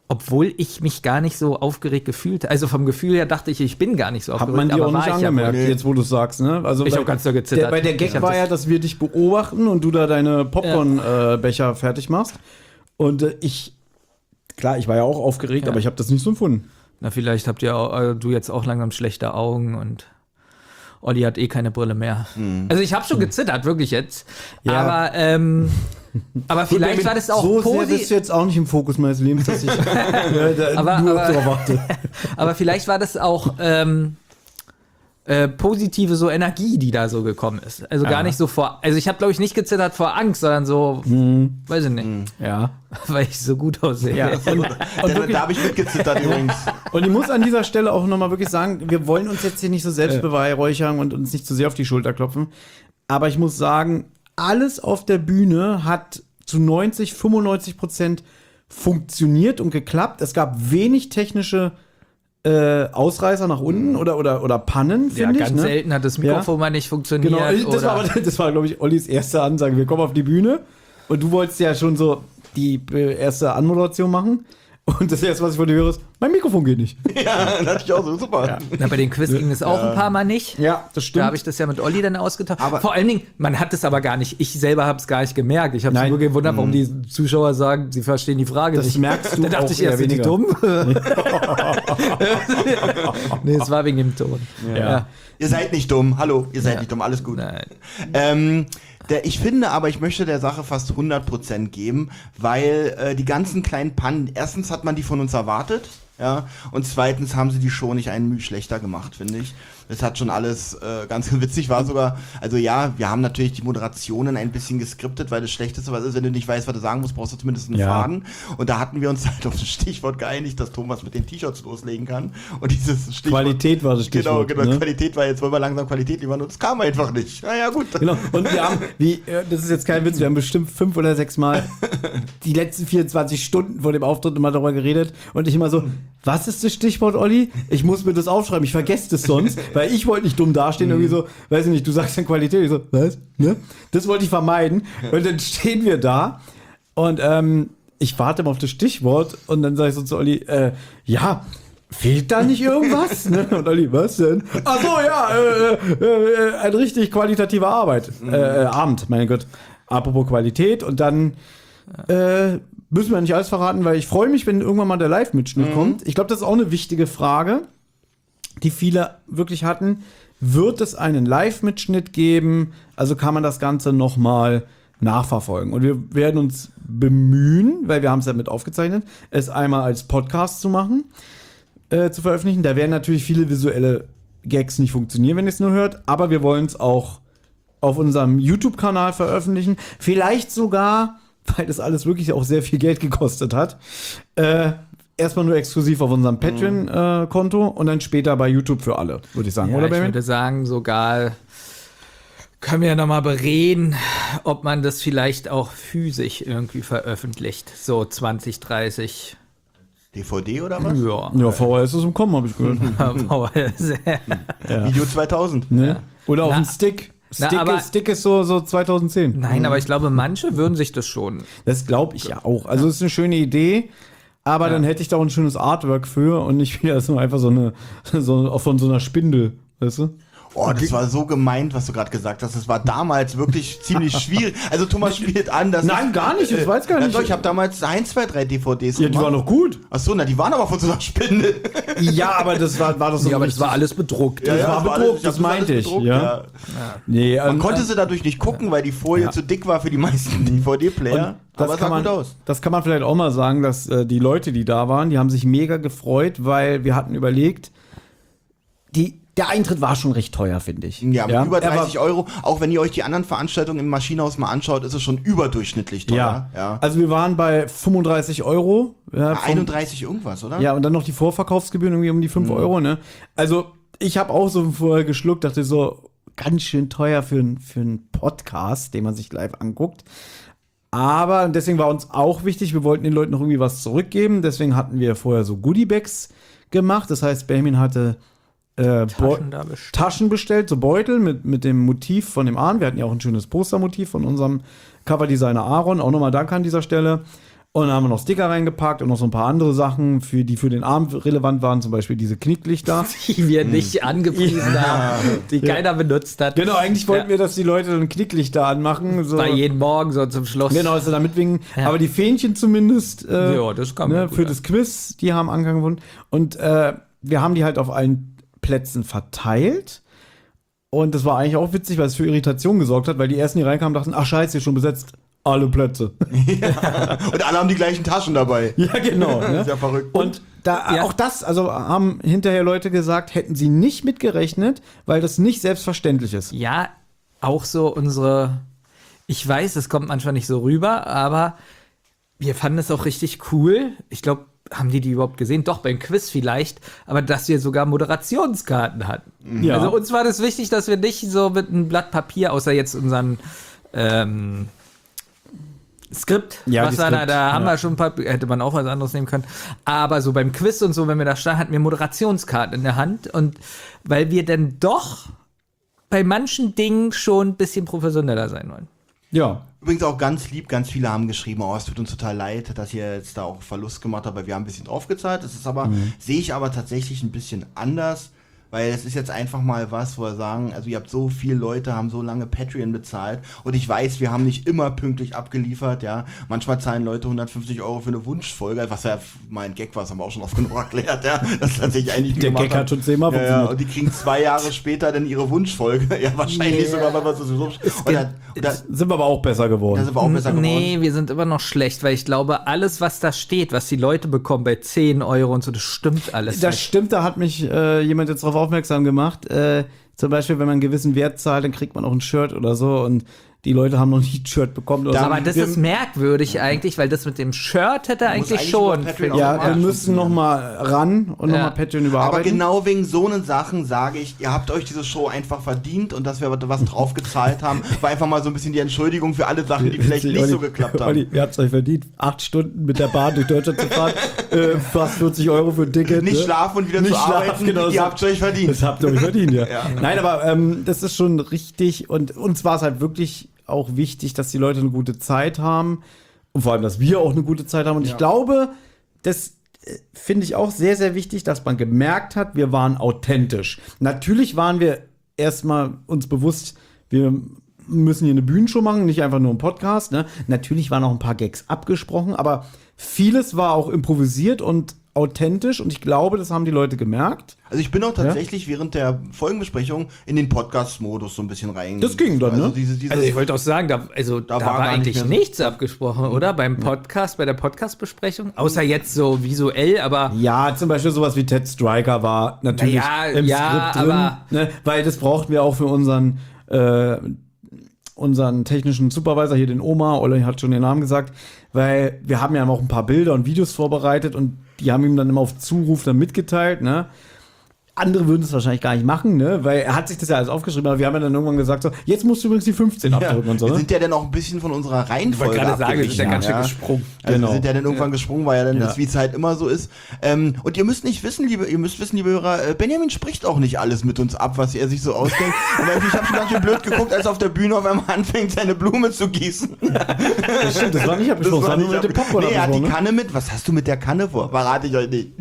Obwohl ich mich gar nicht so aufgeregt gefühlt habe. Also vom Gefühl her dachte ich, ich bin gar nicht so Hat aufgeregt. man dir aber auch war nicht ich angemerkt, ja wohl. jetzt wo du es sagst, ne? Also Ich bei- hab ganz doll gezittert. Der, bei der Ich Gag hab war das- ja, dass wir dich beobachten und du da deine Popcorn-Becher fertig machst. Und äh, ich, klar, ich war ja auch aufgeregt, Ja. aber ich habe das nicht so empfunden. Na, vielleicht habt ihr auch, äh, du jetzt auch langsam schlechte Augen und Olli hat eh keine Brille mehr. Also ich habe schon gezittert, wirklich jetzt. Ja. Aber, ähm, aber vielleicht war das auch so sehr bist positiv. du jetzt auch nicht im Fokus meines Lebens, dass ich äh, da Aber- nur aber- darauf warte. Aber vielleicht war das auch ähm, äh, positive so Energie, die da so gekommen ist. Also gar nicht so vor. Also ich habe, glaube ich, nicht gezittert vor Angst, sondern so, weiß ich nicht, Ja. weil ich so gut aussehe. Ja. Und, und, Da, wirklich, da habe ich mitgezittert übrigens. und ich muss an dieser Stelle auch nochmal wirklich sagen, wir wollen uns jetzt hier nicht so selbst beweihräuchern und uns nicht zu sehr auf die Schulter klopfen. Aber ich muss sagen, alles auf der Bühne hat zu neunzig, fünfundneunzig Prozent funktioniert und geklappt. Es gab wenig technische äh, Ausreißer nach unten oder, oder, oder Pannen, Ja, finde ich. ganz Ne? selten hat das Mikrofon mal nicht funktioniert. Genau, das oder war, aber- das war, glaube ich, Ollis erste Ansage. Wir kommen auf die Bühne und du wolltest ja schon so die äh, erste Anmoderation machen. Und das erste, was ich von dir höre, ist, mein Mikrofon geht nicht. Ja, das hatte ich auch so, super. Na, bei den Quiz ging es auch ein paar Mal nicht. Ja, das Da habe ich das ja mit Olli dann ausgetauscht. Aber- Vor allen Dingen, man hat es aber gar nicht, ich selber habe es gar nicht gemerkt. Ich habe Nein. nur gewundert, warum die Zuschauer sagen, sie verstehen die Frage Das nicht. merkst du Da dachte auch ich erst, eher sind die weniger. dumm? Nee, es war wegen dem Ton. Ja. Ihr seid nicht dumm. Hallo, ihr seid Ja. nicht dumm. Alles gut. Nein. Ähm, der, ich finde aber, ich möchte der Sache fast hundert Prozent geben, weil äh, die ganzen kleinen Pannen, erstens hat man die von uns erwartet, ja, und zweitens haben sie die Show nicht einen Mühe schlechter gemacht, finde ich. Das hat schon alles äh, ganz witzig, war sogar, also ja, wir haben natürlich die Moderationen ein bisschen geskriptet, weil das Schlechteste, was ist, wenn du nicht weißt, was du sagen musst, brauchst du zumindest einen Ja. Faden. Und da hatten wir uns halt auf das Stichwort geeinigt, dass Thomas mit den T-Shirts loslegen kann. Und dieses Stichwort... Qualität war das Stichwort. Genau, genau, ne? Qualität war, jetzt wollen wir langsam Qualität liefern und es kam einfach nicht. Naja, gut. Genau. Und wir haben, wie, äh, das ist jetzt kein Witz, wir haben bestimmt fünf oder sechs Mal die letzten vierundzwanzig Stunden vor dem Auftritt immer darüber geredet und ich immer so, was ist das Stichwort, Olli? Ich muss mir das aufschreiben, ich vergesse das sonst, weil ich wollte nicht dumm dastehen, irgendwie so, weiß ich nicht, du sagst dann Qualität, ich so, was? Ne? Das wollte ich vermeiden. Und dann stehen wir da und ähm, ich warte mal auf das Stichwort und dann sage ich so zu Olli, äh, ja, fehlt da nicht irgendwas? Ne? Und Olli, was denn? Ach so, ja, äh, äh, ein richtig qualitativer Arbeit. Äh, äh, Abend, mein Gott. Apropos Qualität und dann äh, müssen wir nicht alles verraten, weil ich freue mich, wenn irgendwann mal der Live-Mitschnitt kommt. Ich glaube, das ist auch eine wichtige Frage, die viele wirklich hatten. Wird es einen Live-Mitschnitt geben? Also kann man das Ganze nochmal nachverfolgen. Und wir werden uns bemühen, weil wir haben es ja mit aufgezeichnet, es einmal als Podcast zu machen, äh, zu veröffentlichen. Da werden natürlich viele visuelle Gags nicht funktionieren, wenn ihr es nur hört, aber wir wollen es auch auf unserem YouTube-Kanal veröffentlichen. Vielleicht sogar, weil das alles wirklich auch sehr viel Geld gekostet hat, äh, erstmal nur exklusiv auf unserem Patreon-Konto und dann später bei YouTube für alle, würde ich sagen. Ja, Oder, ich Benjamin? würde sagen, sogar können wir ja nochmal bereden, ob man das vielleicht auch physisch irgendwie veröffentlicht. So zwanzig, dreißig. D V D oder was? Ja. Ja, V H S ist im Kommen, habe ich gehört. Aber sehr- Video zweitausend. Ne? Oder auf Na, dem Stick. na, Stick, aber- ist, Stick ist so, so zweitausendzehn. Nein, aber ich glaube, manche würden sich das schon. Das glaube ich ja auch. Also es ist eine schöne Idee, aber dann hätte ich da auch ein schönes Artwork für und nicht wieder so einfach so eine, so auch von so einer Spindel, weißt du? Oh, das war so gemeint, was du gerade gesagt hast. Das war damals wirklich ziemlich schwierig. Also Thomas spielt an, dass Nein, ich, gar nicht, das weiß gar na nicht. Doch, ich habe damals ein, zwei, drei D V Ds Ja, die waren doch gut. Ach so, na, die waren aber von so einer Spindel. Ja, aber das war, war doch so Ja, aber richtig- das war alles bedruckt. Ja, das war alles- bedruckt, ich hab das meinte alles ich, bedruckt, ja. Nee, Man ähm, konnte sie dadurch nicht gucken, weil die Folie Ja. zu dick war für die meisten D V D-Player. das Aber es kann sah man, gut aus. das kann man vielleicht auch mal sagen, dass äh, die Leute, die da waren, die haben sich mega gefreut, weil wir hatten überlegt, die, der Eintritt war schon recht teuer, finde ich. Ja, mit über er war- dreißig Euro. Auch wenn ihr euch die anderen Veranstaltungen im Maschinenhaus mal anschaut, ist es schon überdurchschnittlich teuer. Ja. ja. Also wir waren bei fünfunddreißig Euro. Ja, vom- einunddreißig irgendwas, oder? Ja, und dann noch die Vorverkaufsgebühren irgendwie um die fünf Euro, ne? Also, ich habe auch so vorher geschluckt, dachte so, ganz schön teuer für, ein- für einen Podcast, den man sich live anguckt. Aber deswegen war uns auch wichtig, wir wollten den Leuten noch irgendwie was zurückgeben. Deswegen hatten wir vorher so Goodiebags gemacht. Das heißt, Benjamin hatte äh, Beu- Taschen da bestellt. Taschen bestellt, so Beutel mit, mit dem Motiv von dem Ahn. Wir hatten ja auch ein schönes Postermotiv von unserem Coverdesigner Aaron. Auch nochmal Danke an dieser Stelle. Und dann haben wir noch Sticker reingepackt und noch so ein paar andere Sachen, für, die für den Abend relevant waren, zum Beispiel diese Knicklichter. Die wir nicht angepriesen haben, die keiner benutzt hat. Genau, eigentlich wollten Ja. wir, dass die Leute dann Knicklichter anmachen. So. Bei jeden Morgen so zum Schluss. Genau, also da mitwinken. Ja. Aber die Fähnchen zumindest äh, Ja, das kann man ne, gut für an. das Quiz, die haben Anklang gefunden. Und äh, wir haben die halt auf allen Plätzen verteilt. Und das war eigentlich auch witzig, weil es für Irritation gesorgt hat, weil die ersten, die reinkamen, dachten, ach scheiße, hier schon besetzt. Alle Plätze. Und alle haben die gleichen Taschen dabei. Ja, genau. Ne? Das ist ja verrückt. Und da Ja. auch das, also haben hinterher Leute gesagt, hätten sie nicht mitgerechnet, weil das nicht selbstverständlich ist. Ja, auch so unsere, ich weiß, es kommt manchmal nicht so rüber, aber wir fanden es auch richtig cool. Ich glaube, haben die die überhaupt gesehen? Doch, beim Quiz vielleicht, aber dass wir sogar Moderationskarten hatten. Ja. Also uns war das wichtig, dass wir nicht so mit einem Blatt Papier, außer jetzt unseren ähm, Skript, Ja, was die war da, Skript, da haben ja. wir schon ein paar, hätte man auch was anderes nehmen können. Aber so beim Quiz und so, wenn wir da standen, hatten wir Moderationskarten in der Hand und weil wir dann doch bei manchen Dingen schon ein bisschen professioneller sein wollen. Ja. Übrigens auch ganz lieb, ganz viele haben geschrieben, oh, es tut uns total leid, dass ihr jetzt da auch Verlust gemacht habt, weil wir haben ein bisschen draufgezahlt. Das ist aber, sehe ich aber tatsächlich ein bisschen anders, weil es ist jetzt einfach mal was, wo wir sagen, also ihr habt so viele Leute, haben so lange Patreon bezahlt und ich weiß, wir haben nicht immer pünktlich abgeliefert, ja. Manchmal zahlen Leute hundertfünfzig Euro für eine Wunschfolge, was ja mein Gag war, das haben wir auch schon oft genug erklärt, ja. Das ist tatsächlich eigentlich Der Gag hat schon zehnmal ja, ja, funktioniert. und die kriegen zwei Jahre später dann ihre Wunschfolge, ja, wahrscheinlich Yeah. sogar, was sowieso. Und da, und da, Sind wir aber auch besser geworden. da sind wir auch besser geworden. Nee, wir sind immer noch schlecht, weil ich glaube, alles, was da steht, was die Leute bekommen bei zehn Euro und so, das stimmt alles. Das nicht. stimmt, da hat mich äh, jemand jetzt darauf aufmerksam gemacht. Äh, zum Beispiel, wenn man einen gewissen Wert zahlt, dann kriegt man auch ein Shirt oder so. Und die Leute haben noch nie ein Shirt bekommen. Oder so. Aber das Wir- ist merkwürdig eigentlich, weil das mit dem Shirt hätte eigentlich, eigentlich schon. über Patreon finde ich. Ja, automatisch wir müssen noch mal ran und Ja. noch mal Patreon Aber überarbeiten. genau wegen so einen Sachen sage ich, ihr habt euch diese Show einfach verdient und dass wir was drauf gezahlt haben, war einfach mal so ein bisschen die Entschuldigung für alle Sachen, die vielleicht nicht Olli, so geklappt haben. Olli, ihr habt es euch verdient, acht Stunden mit der Bahn durch Deutschland zu fahren, äh, fast vierzig Euro für ein Ticket. Nicht ne? schlafen und wieder Nicht zu schlafen, arbeiten, genau ihr so. habt euch verdient. Das habt ihr euch verdient, ja. Nein, aber ähm, das ist schon richtig und uns war es halt wirklich auch wichtig, dass die Leute eine gute Zeit haben und vor allem, dass wir auch eine gute Zeit haben. Und ich glaube, das äh, finde ich auch sehr, sehr wichtig, dass man gemerkt hat, wir waren authentisch. Natürlich waren wir erstmal uns bewusst, wir müssen hier eine Bühnenshow machen, nicht einfach nur einen Podcast. Ne? Natürlich waren auch ein paar Gags abgesprochen, aber vieles war auch improvisiert und authentisch und ich glaube, das haben die Leute gemerkt. Also ich bin auch tatsächlich während der Folgenbesprechung in den Podcast-Modus so ein bisschen rein. Das ging dann, also ne? Diese, diese Also ich wollte auch sagen, da, also, da, Da war, war gar eigentlich nicht mehr so- nichts abgesprochen, oder? Beim Podcast, bei der Podcast-Besprechung. Außer jetzt so visuell, aber Ja, zum Beispiel sowas wie Ted Striker war natürlich Naja, im ja, Skript drin, aber- ne, weil das brauchten wir auch für unseren äh, unseren technischen Supervisor hier, den Oma, Olli hat schon den Namen gesagt, weil wir haben ja auch ein paar Bilder und Videos vorbereitet und die haben ihm dann immer auf Zuruf dann mitgeteilt, ne? Andere würden es wahrscheinlich gar nicht machen, ne? Weil er hat sich das ja alles aufgeschrieben, aber wir haben ja dann irgendwann gesagt, so, jetzt musst du übrigens die fünfzehn ja, abdrücken und so, wir ne? sind ja dann auch ein bisschen von unserer Reihenfolge Ich wollte gerade sagen, wir sind ja abgewichen, ganz schön gesprungen. Also Genau. wir sind ja dann irgendwann gesprungen, weil ja dann Ja. das, wie es halt immer so ist. Ähm, und ihr müsst nicht wissen, liebe, ihr müsst wissen, liebe Hörer, äh, Benjamin spricht auch nicht alles mit uns ab, was er sich so ausdenkt. Und ich habe schon ganz schön blöd geguckt, als er auf der Bühne auf einmal anfängt, seine Blume zu gießen. Das stimmt, das war nicht abgesprochen, das war nur mit dem Popcorn Nee, er hat die abgesprochen, ne? Kanne mit. Was hast du mit der Kanne vor? Verrate ich euch nicht.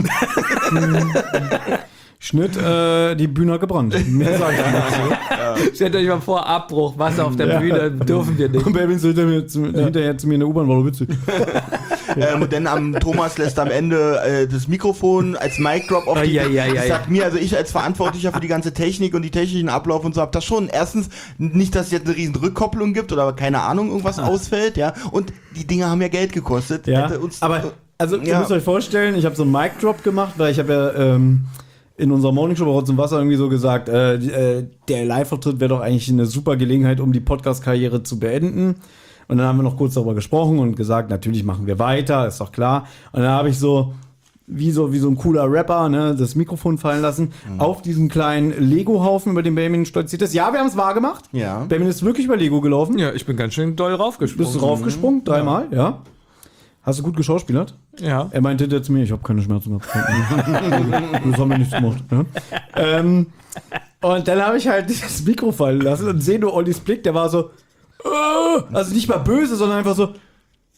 Schnitt, äh, die Bühne hat gebrannt. Mehr sag ich nicht. stellt euch mal vor, Abbruch, Wasser auf der Ja. Bühne, dürfen wir nicht. Und Baby so hinter mir, zu, hinterher zu mir in der U-Bahn, war doch witzig. ähm, und dann am Thomas lässt am Ende äh, das Mikrofon als Mic Drop auf die. Ja, ja, ja, das ja. sagt mir, also ich als Verantwortlicher für die ganze Technik und die technischen Ablauf und so hab das schon. Erstens nicht, dass es jetzt eine riesen Rückkopplung gibt oder keine Ahnung irgendwas ausfällt, ja. Und die Dinge haben ja Geld gekostet. Ja, Hätte uns, aber also ihr ja. müsst euch vorstellen, ich habe so einen Mic Drop gemacht, weil ich habe ja ähm, in unserer Morningshow bei Rotz und Wasser irgendwie so gesagt, äh, die, äh, der Live-Auftritt wäre doch eigentlich eine super Gelegenheit, um die Podcast-Karriere zu beenden. Und dann haben wir noch kurz darüber gesprochen und gesagt, natürlich machen wir weiter, ist doch klar. Und dann habe ich so wie so wie so ein cooler Rapper, ne, das Mikrofon fallen lassen auf diesen kleinen Lego-Haufen, über den Benjamin stolziert ist. Ja, wir haben es wahr gemacht. Ja. Benjamin ist wirklich über Lego gelaufen. Ja, ich bin ganz schön doll raufgesprungen. Bist du raufgesprungen? Dreimal, ja. Hast du gut geschauspielert? Ja. Er meinte hinterher zu mir, ich habe keine Schmerzen gehabt. Das haben wir nichts gemacht. Ja? Ähm, und dann habe ich halt das Mikro fallen lassen und sehe nur Ollis Blick, der war so, äh, also nicht mal böse, sondern einfach so,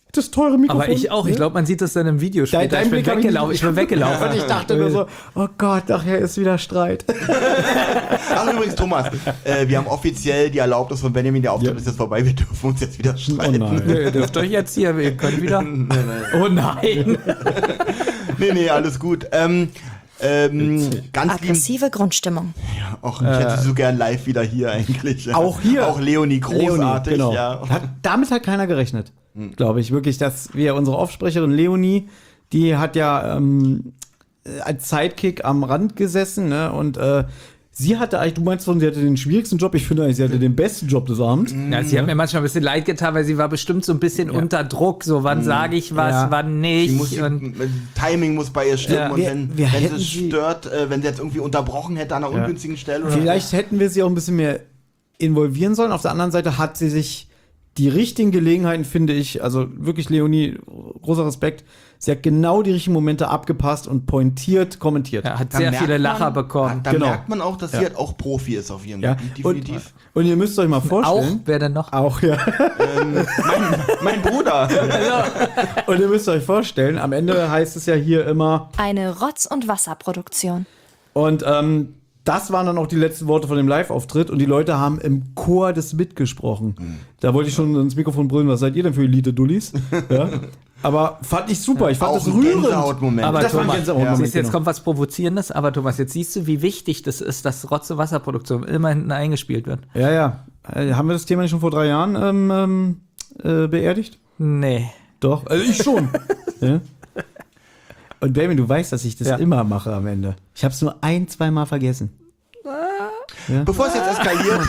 das teure Mikrofon. Aber ich auch. Ich glaube, man sieht das dann im Video später. Dein ich, bin Blick hab ich weggelaufen. nicht- ich bin weggelaufen. Und ich dachte nur so, oh Gott, nachher ist wieder Streit. Ach, übrigens, Thomas, äh, wir haben offiziell die Erlaubnis von Benjamin, der Auftritt Ja. ist jetzt vorbei, wir dürfen uns jetzt wieder streiten. nein. Ihr dürft euch jetzt hier, ihr könnt wieder. Oh nein. Nee, nee, alles gut. Ähm, ähm, ganz lieb. Aggressive Grundstimmung. Och, ich hätte sie so gern live wieder hier eigentlich. Ja. Auch hier. Auch Leonie, großartig. Leonie, genau. Ja. Hat, damit hat keiner gerechnet, glaube ich. Wirklich, dass wir unsere Aufsprecherin Leonie, die hat ja ähm, als Sidekick am Rand gesessen, ne? Und äh, sie hatte eigentlich, du meinst schon, sie hatte den schwierigsten Job. Ich finde eigentlich, sie hatte den besten Job des Abends. Ja, sie hat mir manchmal ein bisschen leid getan, weil sie war bestimmt so ein bisschen unter Druck. So, wann sage ich was, Ja. wann Die nicht. muss, und Timing muss bei ihr stimmen Ja. und Wir- wenn, wir wenn hätten sie sie- stört, äh, wenn sie jetzt irgendwie unterbrochen hätte an einer ungünstigen Stelle. Oder Vielleicht hätten wir sie auch ein bisschen mehr involvieren sollen. Auf der anderen Seite hat sie sich die richtigen Gelegenheiten, finde ich, also wirklich Leonie, großer Respekt, sie hat genau die richtigen Momente abgepasst und pointiert kommentiert. ja, hat Da sehr merkt viele Lacher man, bekommen. Da Genau. merkt man auch, dass sie Ja. halt auch Profi ist auf ihrem Ja. Gebiet, Und, definitiv. und ihr müsst euch mal Auch, vorstellen. wer denn noch? Auch, ja. mein, mein Bruder. Und ihr müsst euch vorstellen, am Ende heißt es ja hier immer, Eine Rotz- und Wasserproduktion. und ähm, das waren dann auch die letzten Worte von dem Live-Auftritt und die Leute haben im Chor das mitgesprochen. Da wollte ich schon ins Mikrofon brüllen, was seid ihr denn für Elite-Dullis? Ja. Aber fand ich super, ich fand Auch das ein rührend. Gänsehautmoment. Aber Das war ein Thomas, Gänsehautmoment, siehst du, jetzt genau. kommt was Provozierendes, aber Thomas, jetzt siehst du, wie wichtig das ist, dass Rotze Wasserproduktion immer hinten eingespielt wird. Ja, ja. Äh, haben wir das Thema nicht schon vor drei Jahren ähm, ähm, äh, beerdigt? Nee. Doch, also ich schon. Ja. Und Baby, du weißt, dass ich das Ja. immer mache am Ende. Ich habe es nur ein, zwei Mal vergessen. Bevor es jetzt eskaliert,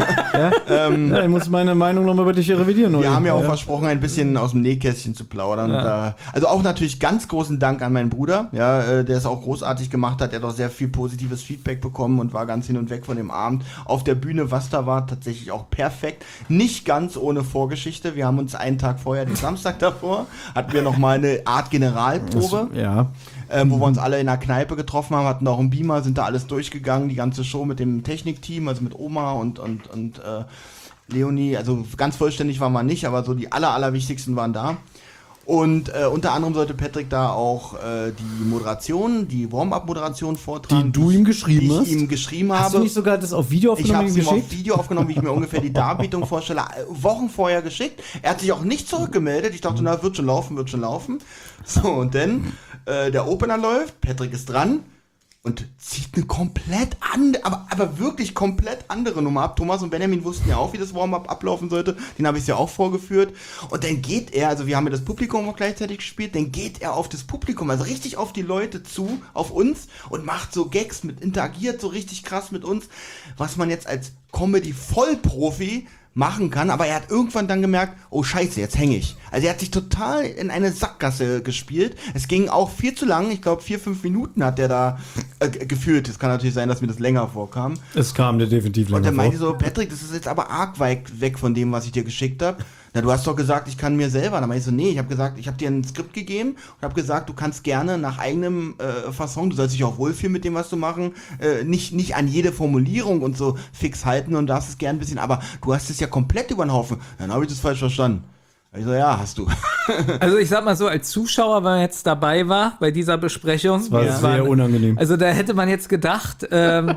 Ja, ich muss meine Meinung nochmal über dich revidieren. wir oder? haben ja auch versprochen, ein bisschen aus dem Nähkästchen zu plaudern. Da, also auch natürlich ganz großen Dank an meinen Bruder, ja, äh, der es auch großartig gemacht hat. Er hat auch sehr viel positives Feedback bekommen und war ganz hin und weg von dem Abend. Auf der Bühne, was da war, tatsächlich auch perfekt. Nicht ganz ohne Vorgeschichte. Wir haben uns einen Tag vorher, den Samstag davor, hatten wir nochmal eine Art Generalprobe. Ja. ähm, wo wir uns alle in einer Kneipe getroffen haben, hatten auch einen Beamer, sind da alles durchgegangen, die ganze Show mit dem Technikteam, also mit Oma und, und, und äh, Leonie, also ganz vollständig waren wir nicht, aber so die aller, allerwichtigsten waren da. Und äh, unter anderem sollte Patrick da auch äh, die Moderation, die Warm-Up-Moderation vortragen. Die du ihm geschrieben die ich hast? ihm geschrieben habe. Hast du nicht sogar das auf Video Ich habe aufgenommen es und ihm auf geschickt? Video aufgenommen, wie ich mir ungefähr die Darbietung vorstelle, äh, Wochen vorher geschickt. Er hat sich auch nicht zurückgemeldet. Ich dachte, na, wird schon laufen, wird schon laufen. So, und dann, äh, der Opener läuft, Patrick ist dran und zieht eine komplett andere, aber, aber wirklich komplett andere Nummer ab. Thomas und Benjamin wussten ja auch, wie das Warm-Up ablaufen sollte. Den habe ich ja auch vorgeführt. Und dann geht er, also wir haben ja das Publikum auch gleichzeitig gespielt, dann geht er auf das Publikum, also richtig auf die Leute zu, auf uns und macht so Gags mit, interagiert so richtig krass mit uns, was man jetzt als Comedy-Vollprofi machen kann, aber er hat irgendwann dann gemerkt, oh scheiße, jetzt hänge ich. Also er hat sich total in eine Sackgasse gespielt. Es ging auch viel zu lang, ich glaube vier, fünf Minuten hat der da äh, gefühlt. Es kann natürlich sein, dass mir das länger vorkam. Es kam dir definitiv Und länger er meinte vor. so, Patrick, das ist jetzt aber arg weit weg von dem, was ich dir geschickt habe. Na, du hast doch gesagt, ich kann mir selber. Dann meinte ich so, nee, ich habe gesagt, ich habe dir ein Skript gegeben und habe gesagt, du kannst gerne nach eigenem äh, Fasson, du sollst dich auch wohlfühlen mit dem, was du machen, äh, nicht, nicht an jede Formulierung und so fix halten und darfst es gerne ein bisschen, aber du hast es ja komplett über den Haufen. Dann habe ich das falsch verstanden. Ich so, ja, hast du. Also ich sag mal so, als Zuschauer, wenn man jetzt dabei war bei dieser Besprechung. Das war ja, sehr unangenehm. Also da hätte man jetzt gedacht, ähm,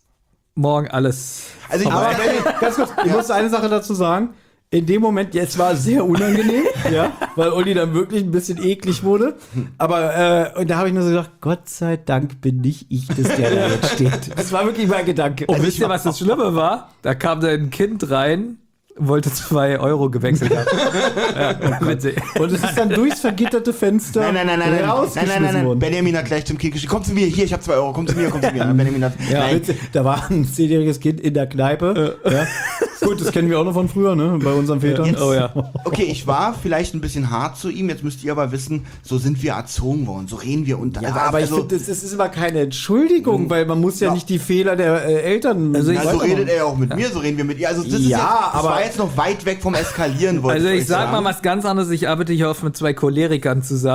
morgen alles. Also ich Aber muss Benny, ganz kurz, ich muss eine Sache dazu sagen. In dem Moment, jetzt war es sehr unangenehm, ja, weil Olli dann wirklich ein bisschen eklig wurde. Aber äh, und da habe ich nur so gedacht, Gott sei Dank bin nicht ich das, der da jetzt steht. Das war wirklich mein Gedanke. Und wisst ihr, was das Schlimme war? Da kam da ein Kind rein, wollte zwei Euro gewechselt haben. Ja, wenn sie- Und es ist dann durchs vergitterte Fenster Nein, nein, nein, nein, nein, nein, nein, rausgeschmissen nein, nein. worden. Benjamin hat gleich zum Kind geschickt, komm zu mir, hier, ich habe zwei Euro, komm zu mir, komm zu mir. Und Benjamin hat, Ja, nein, witzig. Da war ein zehnjähriges Kind in der Kneipe. Ja. Gut, das kennen wir auch noch von früher, ne? Bei unseren Vätern. Jetzt- Oh ja. okay, ich war vielleicht ein bisschen hart zu ihm, jetzt müsst ihr aber wissen, so sind wir erzogen worden, so reden wir unter. Ja, also, aber ich also, finde, das ist ist immer keine Entschuldigung, weil man muss ja, Ja. nicht die Fehler der äh, Eltern. Also ich- ja, so weitermachen. redet er ja auch mit mir, so reden wir mit ihr. Also das, ist Ja, jetzt, das aber- war jetzt noch weit weg vom Eskalieren, wollte Also ich euch sag sagen. mal was ganz anderes. Ich arbeite hier oft mit zwei Cholerikern zusammen.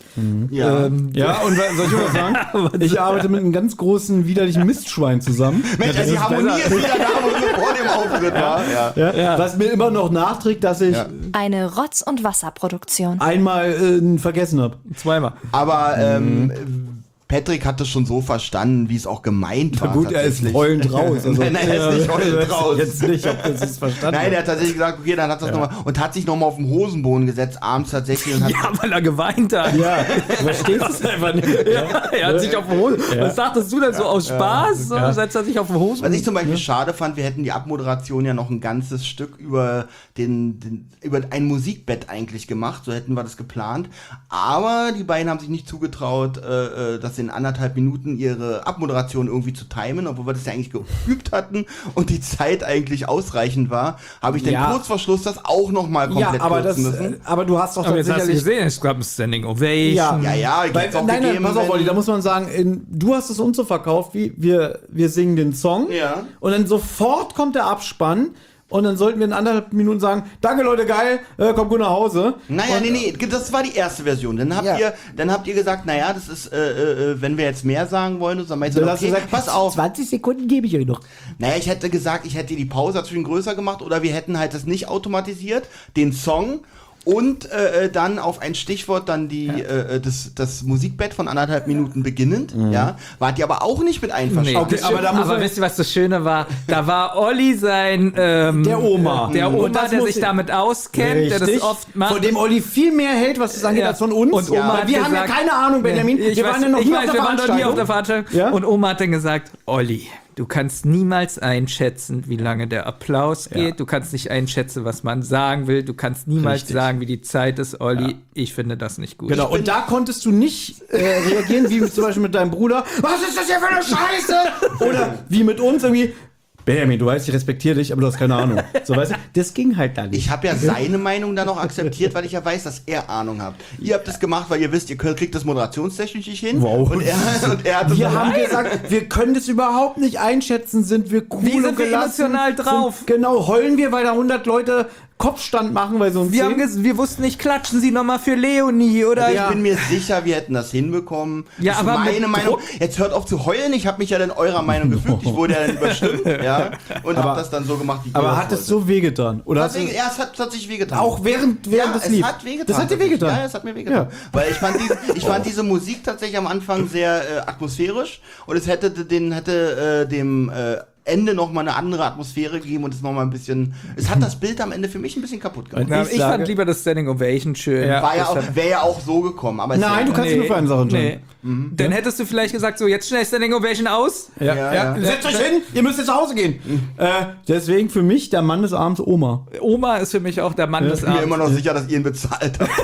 Ja. Ähm, Ja, und wa- soll ich mal sagen? Ich arbeite mit einem ganz großen, widerlichen Mistschwein zusammen. Mensch, Ja, das die ist Harmonie besser. ist wieder da, wo sie vor dem Auftritt war. Ja. Ja, Ja. Was mir immer noch nachträgt, dass ich Ja. Eine Rotz- und Wasserproduktion. einmal äh, vergessen habe. zweimal. Aber ähm, Patrick hat es schon so verstanden, wie es auch gemeint war. Gut, er ist tatsächlich. heulend raus. Also, Nein, nein, er ist nicht heulend raus. Jetzt nicht, ob das ist verstanden. Nein, er hat tatsächlich gesagt, okay, dann hat das nochmal und hat sich nochmal auf den Hosenboden gesetzt, abends tatsächlich. Und hat, Ja, weil er geweint hat. Ja, du verstehst es einfach nicht. Ja, er hat sich auf den Hosen. Was sagtest du denn so aus Spaß? So setzt er sich auf den Hosen. Was ich zum Beispiel schade fand, wir hätten die Abmoderation ja noch ein ganzes Stück über den, den über ein Musikbett eigentlich gemacht, so hätten wir das geplant. Aber die beiden haben sich nicht zugetraut, äh, das in anderthalb Minuten ihre Abmoderation irgendwie zu timen, obwohl wir das ja eigentlich geübt hatten und die Zeit eigentlich ausreichend war, habe ich dann Ja. kurz vor Schluss das auch noch mal komplett Ja, aber, das, kürzen müssen. äh, aber du hast doch Aber jetzt hast du sicherlich... gesehen, es gab ein Standing Ovation. Ja, Ja, ja, Weil, gibt's auch nein, nein, gegeben, pass auf, wenn- Olli, da muss man sagen, in, du hast es uns so verkauft, wie wir, wir singen den Song Ja. und dann sofort kommt der Abspann und dann sollten wir in anderthalb Minuten sagen, danke Leute, geil, äh, komm gut nach Hause. Naja, und, nee, nee, das war die erste Version. Dann habt Ja. ihr, dann habt ihr gesagt, naja, das ist, äh, äh, wenn wir jetzt mehr sagen wollen, und dann meint ihr, Dann hast du okay, gesagt, pass auf. zwanzig Sekunden gebe ich euch noch. Naja, ich hätte gesagt, ich hätte die Pause dazwischen größer gemacht oder wir hätten halt das nicht automatisiert, den Song und äh, dann auf ein Stichwort dann die äh, das, das Musikbett von anderthalb Minuten beginnend, ja, wart ihr aber auch nicht mit Nee, einverstanden. Okay, das aber stimmt. da muss aber man- wisst ihr, was das Schöne war? Da war Olli sein ähm, Der Oma. Der Und Oma, das der muss sich ich- damit auskennt, der das Richtig, oft macht. von dem Olli viel mehr hält, was das angeht, Ja. als von uns. Und Oma Weil hat wir haben gesagt- ja keine Ahnung, Benjamin. Ich wir weiß, waren ja noch ich nie weiß, auf der wir waren noch nie auf der Veranstaltung. Veranstaltung. Ja? Und Oma hat dann gesagt, Olli, du kannst niemals einschätzen, wie lange der Applaus geht. Ja. Du kannst nicht einschätzen, was man sagen will. Du kannst niemals Richtig. sagen, wie die Zeit ist, Olli. Ich finde das nicht gut. Genau, und da konntest du nicht äh, reagieren, wie mit, zum Beispiel mit deinem Bruder. Was ist das hier für eine Scheiße? Oder wie mit uns irgendwie. Benjamin, du weißt, ich respektiere dich, aber du hast keine Ahnung. So, weißt du, das ging halt da nicht. Ich habe ja seine Meinung dann noch akzeptiert, weil ich ja weiß, dass er Ahnung hat. Ihr habt es gemacht, weil ihr wisst, ihr könnt, kriegt das moderationstechnisch nicht hin. Wow. Und er, und er hat es Wir dann- haben gesagt, wir können das überhaupt nicht einschätzen. Sind wir cool Wie sind und wir gelassen? emotional drauf? Sind, genau, heulen wir, weil da hundert Leute Kopfstand machen, weil so ein Wir, haben ges- wir wussten nicht, klatschen Sie nochmal für Leonie oder Ich Ja. bin mir sicher, wir hätten das hinbekommen. Ja, Das ist aber mit meine Meinung. Druck- Jetzt hört auf zu heulen. Ich habe mich ja dann eurer Meinung gefügt. Ich wurde ja dann überstimmt, ja, und habe das dann so gemacht, wie ihr aber das hat es wolltet. so wehgetan? Oder hast du, Deswegen, ja, es hat, es hat sich wehgetan. auch während, ja, während es es lief? hat wehgetan. Das hat dir wehgetan? Ja, es hat mir wehgetan. Ja. Weil ich fand, diese, ich fand diese Musik tatsächlich am Anfang sehr äh, atmosphärisch und es hätte den hätte äh, dem äh, Ende noch mal eine andere Atmosphäre gegeben und es noch mal ein bisschen. Es hat das Bild am Ende für mich ein bisschen kaputt gemacht. Ja, Ich ich sage- fand lieber das Standing Ovation schön. Ja. War ja Das auch, hat- wäre ja auch so gekommen. Aber es Nein, du kannst dich nur für eine Sache entscheiden. Nee. Dann hättest du vielleicht gesagt, so jetzt schnell Standing Ovation aus. Ja, Ja, ja. ja. Setzt euch hin, ihr müsst jetzt nach Hause gehen. Äh, deswegen für mich der Mann des Abends Oma. Oma ist für mich auch der Mann des Ich bin mir Abends. immer noch sicher, dass ihr ihn bezahlt habt.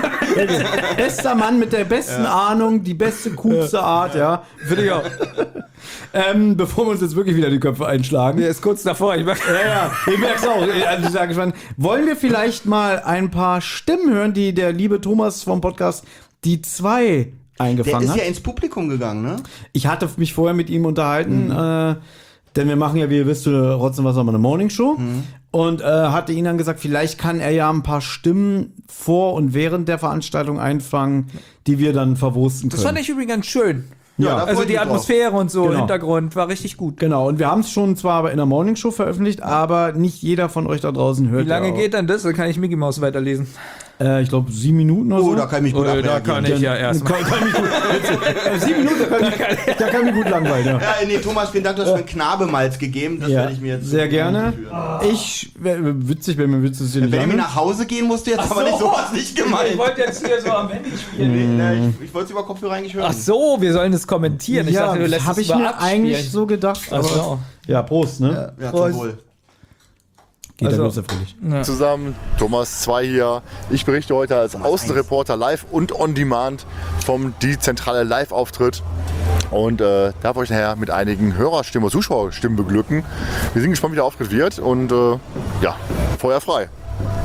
Bester Mann mit der besten Ahnung, die beste, coolste Art, ja. Finde ich auch. Ähm, bevor wir uns jetzt wirklich wieder die Köpfe einschlagen. Der ist kurz davor. Ich mach, Ja, ja, ich merk's auch. Also ich sag gespannt. Wollen wir vielleicht mal ein paar Stimmen hören, die der liebe Thomas vom Podcast Die zwei Der eingefangen ist hat? ja ins Publikum gegangen, ne? Ich hatte mich vorher mit ihm unterhalten, Mhm. äh, denn wir machen ja, wie ihr wisst, Rotzen was mal eine Morningshow. Mhm. Und äh, hatte ihn dann gesagt, vielleicht kann er ja ein paar Stimmen vor und während der Veranstaltung einfangen, die wir dann verwursten können. das fand ich übrigens ganz schön. Ja, da Also freut die mich drauf. Atmosphäre und so, Genau. im Hintergrund war richtig gut. Genau, und wir haben es schon zwar in der Morningshow veröffentlicht, aber nicht jeder von euch da draußen hört. Wie lange ja auch. geht dann das? Dann kann ich Mickey Mouse weiterlesen. Äh, ich glaube sieben Minuten oder so. Oh, da kann ich mich gut Oh, da abreagieren. kann ich ja erstmal. Kann, kann mich gut, äh, sieben Minuten, da kann, ich, da kann mich gut langweilen, ja. Ja, nee, Thomas, vielen Dank, du hast mir einen Knabemalz gegeben. Das Ja, werde ich mir jetzt sehr zu gerne. führen. Ich, wär- witzig, wenn mir Witz ist hier nicht Wenn ich lange. nach Hause gehen musste, jetzt aber nicht sowas nicht gemeint. wollte jetzt hier so am Handy spielen. Nee, ich ich wollte es über Kopfhörer eigentlich hören. Ach so, wir sollen das kommentieren. Ich Ja, dachte, du lässt habe es ich mal mir abspielen. eigentlich so gedacht. Ach so. Ja, Prost, ne? Ja, Prost. zum Wohl. Geht Also- ja bloß erfreulich. Zusammen, Thomas zwei hier. Ich berichte heute als Außenreporter live und on demand vom Die Zentrale Live-Auftritt und äh, darf euch nachher mit einigen Hörerstimmen und Zuschauerstimmen beglücken. Wir sind gespannt, wie der Auftritt wird und äh, ja, Feuer frei.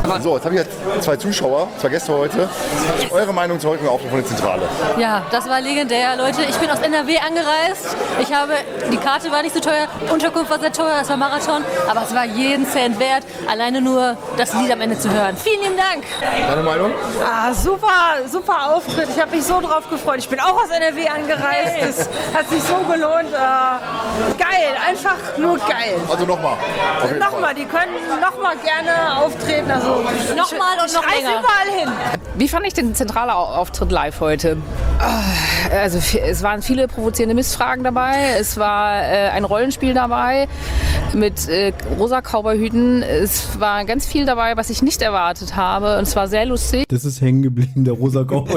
So, jetzt habe ich jetzt zwei Zuschauer, zwei Gäste heute. Was ist eure Meinung zum heutigen Auftritt von der Zentrale? Ja, das war legendär, Leute. Ich bin aus N R W angereist. Ich habe, die Karte war nicht so teuer, Unterkunft war sehr teuer, es war Marathon, aber es war jeden Cent wert, alleine nur das Lied am Ende zu hören. Vielen lieben Dank. Deine Meinung? Ah, super, super Auftritt. Ich habe mich so drauf gefreut. Ich bin auch aus N R W angereist. Es hat sich so gelohnt. Äh, geil, einfach nur geil. Also nochmal. Nochmal, die können nochmal gerne auftreten. Also Nochmal und ich noch reise länger. überall hin. Wie fand ich den zentralen Auftritt live heute? Also es waren viele provozierende Missfragen dabei. Es war äh, ein Rollenspiel dabei mit äh, rosa Cowboyhüten. Es war ganz viel dabei, was ich nicht erwartet habe. Und es war sehr lustig. Das ist hängen geblieben, der rosa Cowboy.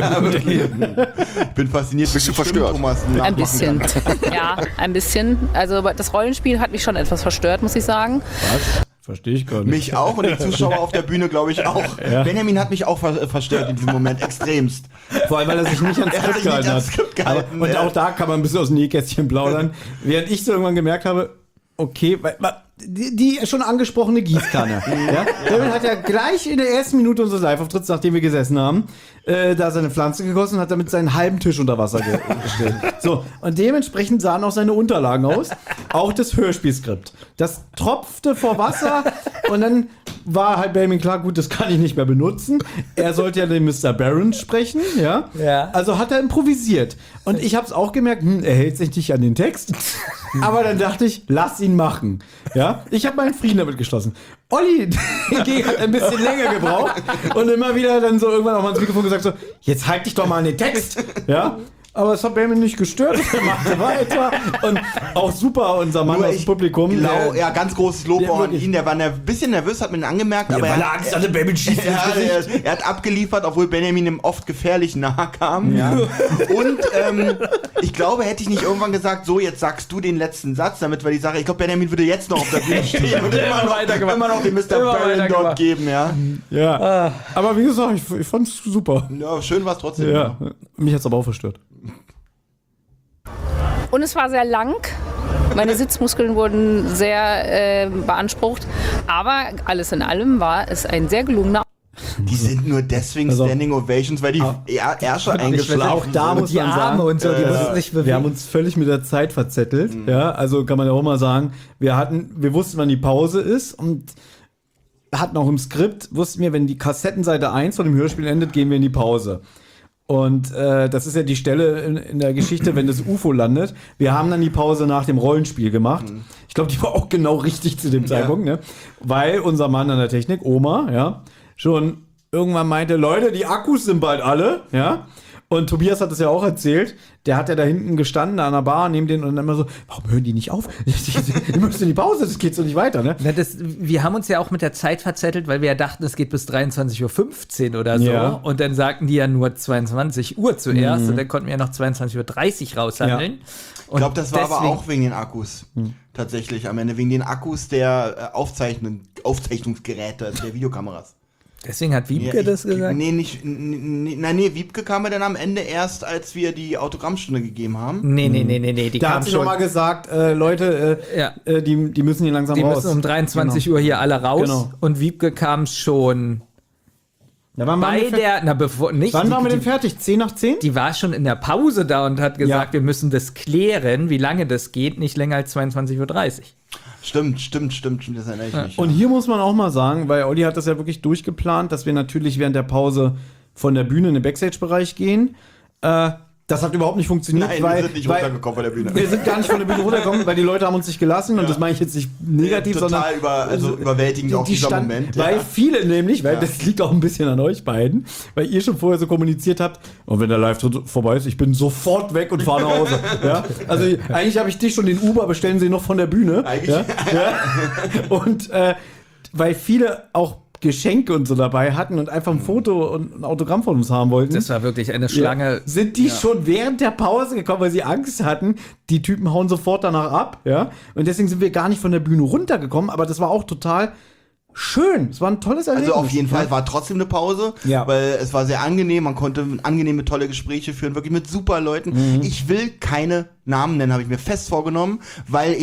Ich bin fasziniert. Bist du wie die verstört? Stimmen Thomas Ein nachmachen bisschen. kann. Ja, ein bisschen. Also das Rollenspiel hat mich schon etwas verstört, muss ich sagen. Verstehe ich gar nicht. Mich auch und die Zuschauer auf der Bühne, glaube ich, auch. Ja. Benjamin hat mich auch ver verstört in diesem Moment, extremst. Vor allem, weil er sich nicht ans Er hat Skript sich nicht gehalten ans hat. Skript gehalten, Aber, und ja. auch da kann man ein bisschen aus dem Nähkästchen plaudern. Während ich so irgendwann gemerkt habe, okay, weil, weil, die, die schon angesprochene Gießkanne. ja? David hat ja gleich in der ersten Minute unseres Live-Auftritts, nachdem wir gesessen haben, äh, da seine Pflanze gegossen und hat damit seinen halben Tisch unter Wasser ge gestellt. So, und dementsprechend sahen auch seine Unterlagen aus. Auch das Hörspielskript. Das tropfte vor Wasser und dann war halt Benjamin klar, gut, das kann ich nicht mehr benutzen. Er sollte ja den Mister Barron sprechen, ja? Ja. Also hat er improvisiert. Und ich habe es auch gemerkt, hm, er hält sich nicht an den Text. Aber dann dachte ich, lass ihn machen. Ja? Ich habe meinen Frieden damit geschlossen. Olli hingegen hat ein bisschen länger gebraucht und immer wieder dann so irgendwann auch mal ins Mikrofon gesagt so, jetzt halt dich doch mal an den Text. Ja? Aber es hat Benjamin nicht gestört. Er machte weiter. Und auch super, unser Mann Nur aus dem ich Publikum. Genau, der- ja, ganz großes Lob Ja, auch an wirklich. ihn. Der war ein bisschen nervös, hat man ihn angemerkt, aber weil er, er Angst hatte, Benjamin schießt ins er, Gesicht. er, er hat abgeliefert, obwohl Benjamin ihm oft gefährlich nahe kam. Ja. Und ähm, ich glaube, hätte ich nicht irgendwann gesagt, so, jetzt sagst du den letzten Satz, damit wir die Sache, ich glaube, Benjamin würde jetzt noch auf der Bühne stehen und immer noch, weitergemacht. immer noch den Mister Immer Barron dort weitergemacht. geben, ja. Ja. Aber wie gesagt, ich, ich fand es super. Ja, schön war es trotzdem. Ja. Mich hat es aber auch verstört. Und es war sehr lang. Meine Sitzmuskeln wurden sehr äh, beansprucht. Aber alles in allem war es ein sehr gelungener. Die sind nur deswegen Also- Standing Ovations, weil die er, Ärsche eingeschlafen Auch da sind. muss die man Arme sagen, und so, die äh, mussten sich bewegen. wir haben uns völlig mit der Zeit verzettelt. Ja, also kann man ja auch mal sagen, wir hatten, wir wussten, wann die Pause ist und hatten auch im Skript, wussten wir, wenn die Kassettenseite eins von dem Hörspiel endet, gehen wir in die Pause. Und äh, das ist ja die Stelle in, in der Geschichte, wenn das U F O landet. Wir haben dann die Pause nach dem Rollenspiel gemacht. Ich glaube, die war auch genau richtig zu dem Zeitpunkt, ne? Weil unser Mann an der Technik, Oma, ja, schon irgendwann meinte, Leute, die Akkus sind bald alle, ja. Und Tobias hat es ja auch erzählt, der hat ja da hinten gestanden an der Bar neben denen und dann immer so, warum hören die nicht auf? Die müssen in die Pause, das geht so nicht weiter, ne? Na, das, wir haben uns ja auch mit der Zeit verzettelt, weil wir ja dachten, es geht bis dreiundzwanzig Uhr fünfzehn oder so. Ja. Und dann sagten die ja nur zweiundzwanzig Uhr zuerst und dann konnten wir ja noch zweiundzwanzig Uhr dreißig raushandeln. Ich glaube, das war aber auch wegen den Akkus. Hm. Tatsächlich am Ende. Wegen den Akkus der äh, Aufzeichnen, Aufzeichnungsgeräte, der Videokameras. Deswegen hat Wiebke Ja, ich- das gesagt. Nee, nicht. n- n- Nein, nee, Wiebke kam ja dann am Ende erst, als wir die Autogrammstunde gegeben haben. Nee, nee, nee, nee, nee, die Da kam hat sie schon. nochmal gesagt, äh, Leute, äh, Ja. äh, die, die müssen hier langsam Die raus. müssen um dreiundzwanzig Genau. Uhr hier alle raus. Genau. Und Wiebke kam schon Da waren wir bei mit der, na bevor, nicht. Wann die, waren wir denn die, fertig? zehn nach zehn? die war schon in der Pause da und hat gesagt, Ja. wir müssen das klären, wie lange das geht, nicht länger als zweiundzwanzig Uhr dreißig. Stimmt, stimmt, stimmt, stimmt, das erinnere ich mich. Und hier muss man auch mal sagen, weil Olli hat das ja wirklich durchgeplant, dass wir natürlich während der Pause von der Bühne in den Backstage-Bereich gehen. Äh, das hat überhaupt nicht funktioniert, Nein, weil, wir sind nicht weil runtergekommen von der Bühne. wir sind gar nicht von der Bühne runtergekommen, weil die Leute haben uns nicht gelassen und das meine ich jetzt nicht negativ, Total sondern über, also überwältigend auch dieser standen- Moment. Weil ja. viele nämlich, weil das liegt auch ein bisschen an euch beiden, weil ihr schon vorher so kommuniziert habt, und wenn der Live-Tritt vorbei ist, ich bin sofort weg und fahre nach Hause. ja? Also eigentlich habe ich dich schon den Uber bestellen sie noch von der Bühne. Eigentlich- Ja? Ja? Und äh, weil viele auch Geschenke und so dabei hatten und einfach ein Foto und ein Autogramm von uns haben wollten. Das war wirklich eine Schlange. Ja. Sind die schon während der Pause gekommen, weil sie Angst hatten, die Typen hauen sofort danach ab, ja? Und deswegen sind wir gar nicht von der Bühne runtergekommen, aber das war auch total schön. Es war ein tolles Erlebnis. Also auf jeden Fall Ja. war trotzdem eine Pause, Ja. weil es war sehr angenehm, man konnte angenehme, tolle Gespräche führen, wirklich mit super Leuten. Mhm. Ich will keine Namen nennen, habe ich mir fest vorgenommen, weil ich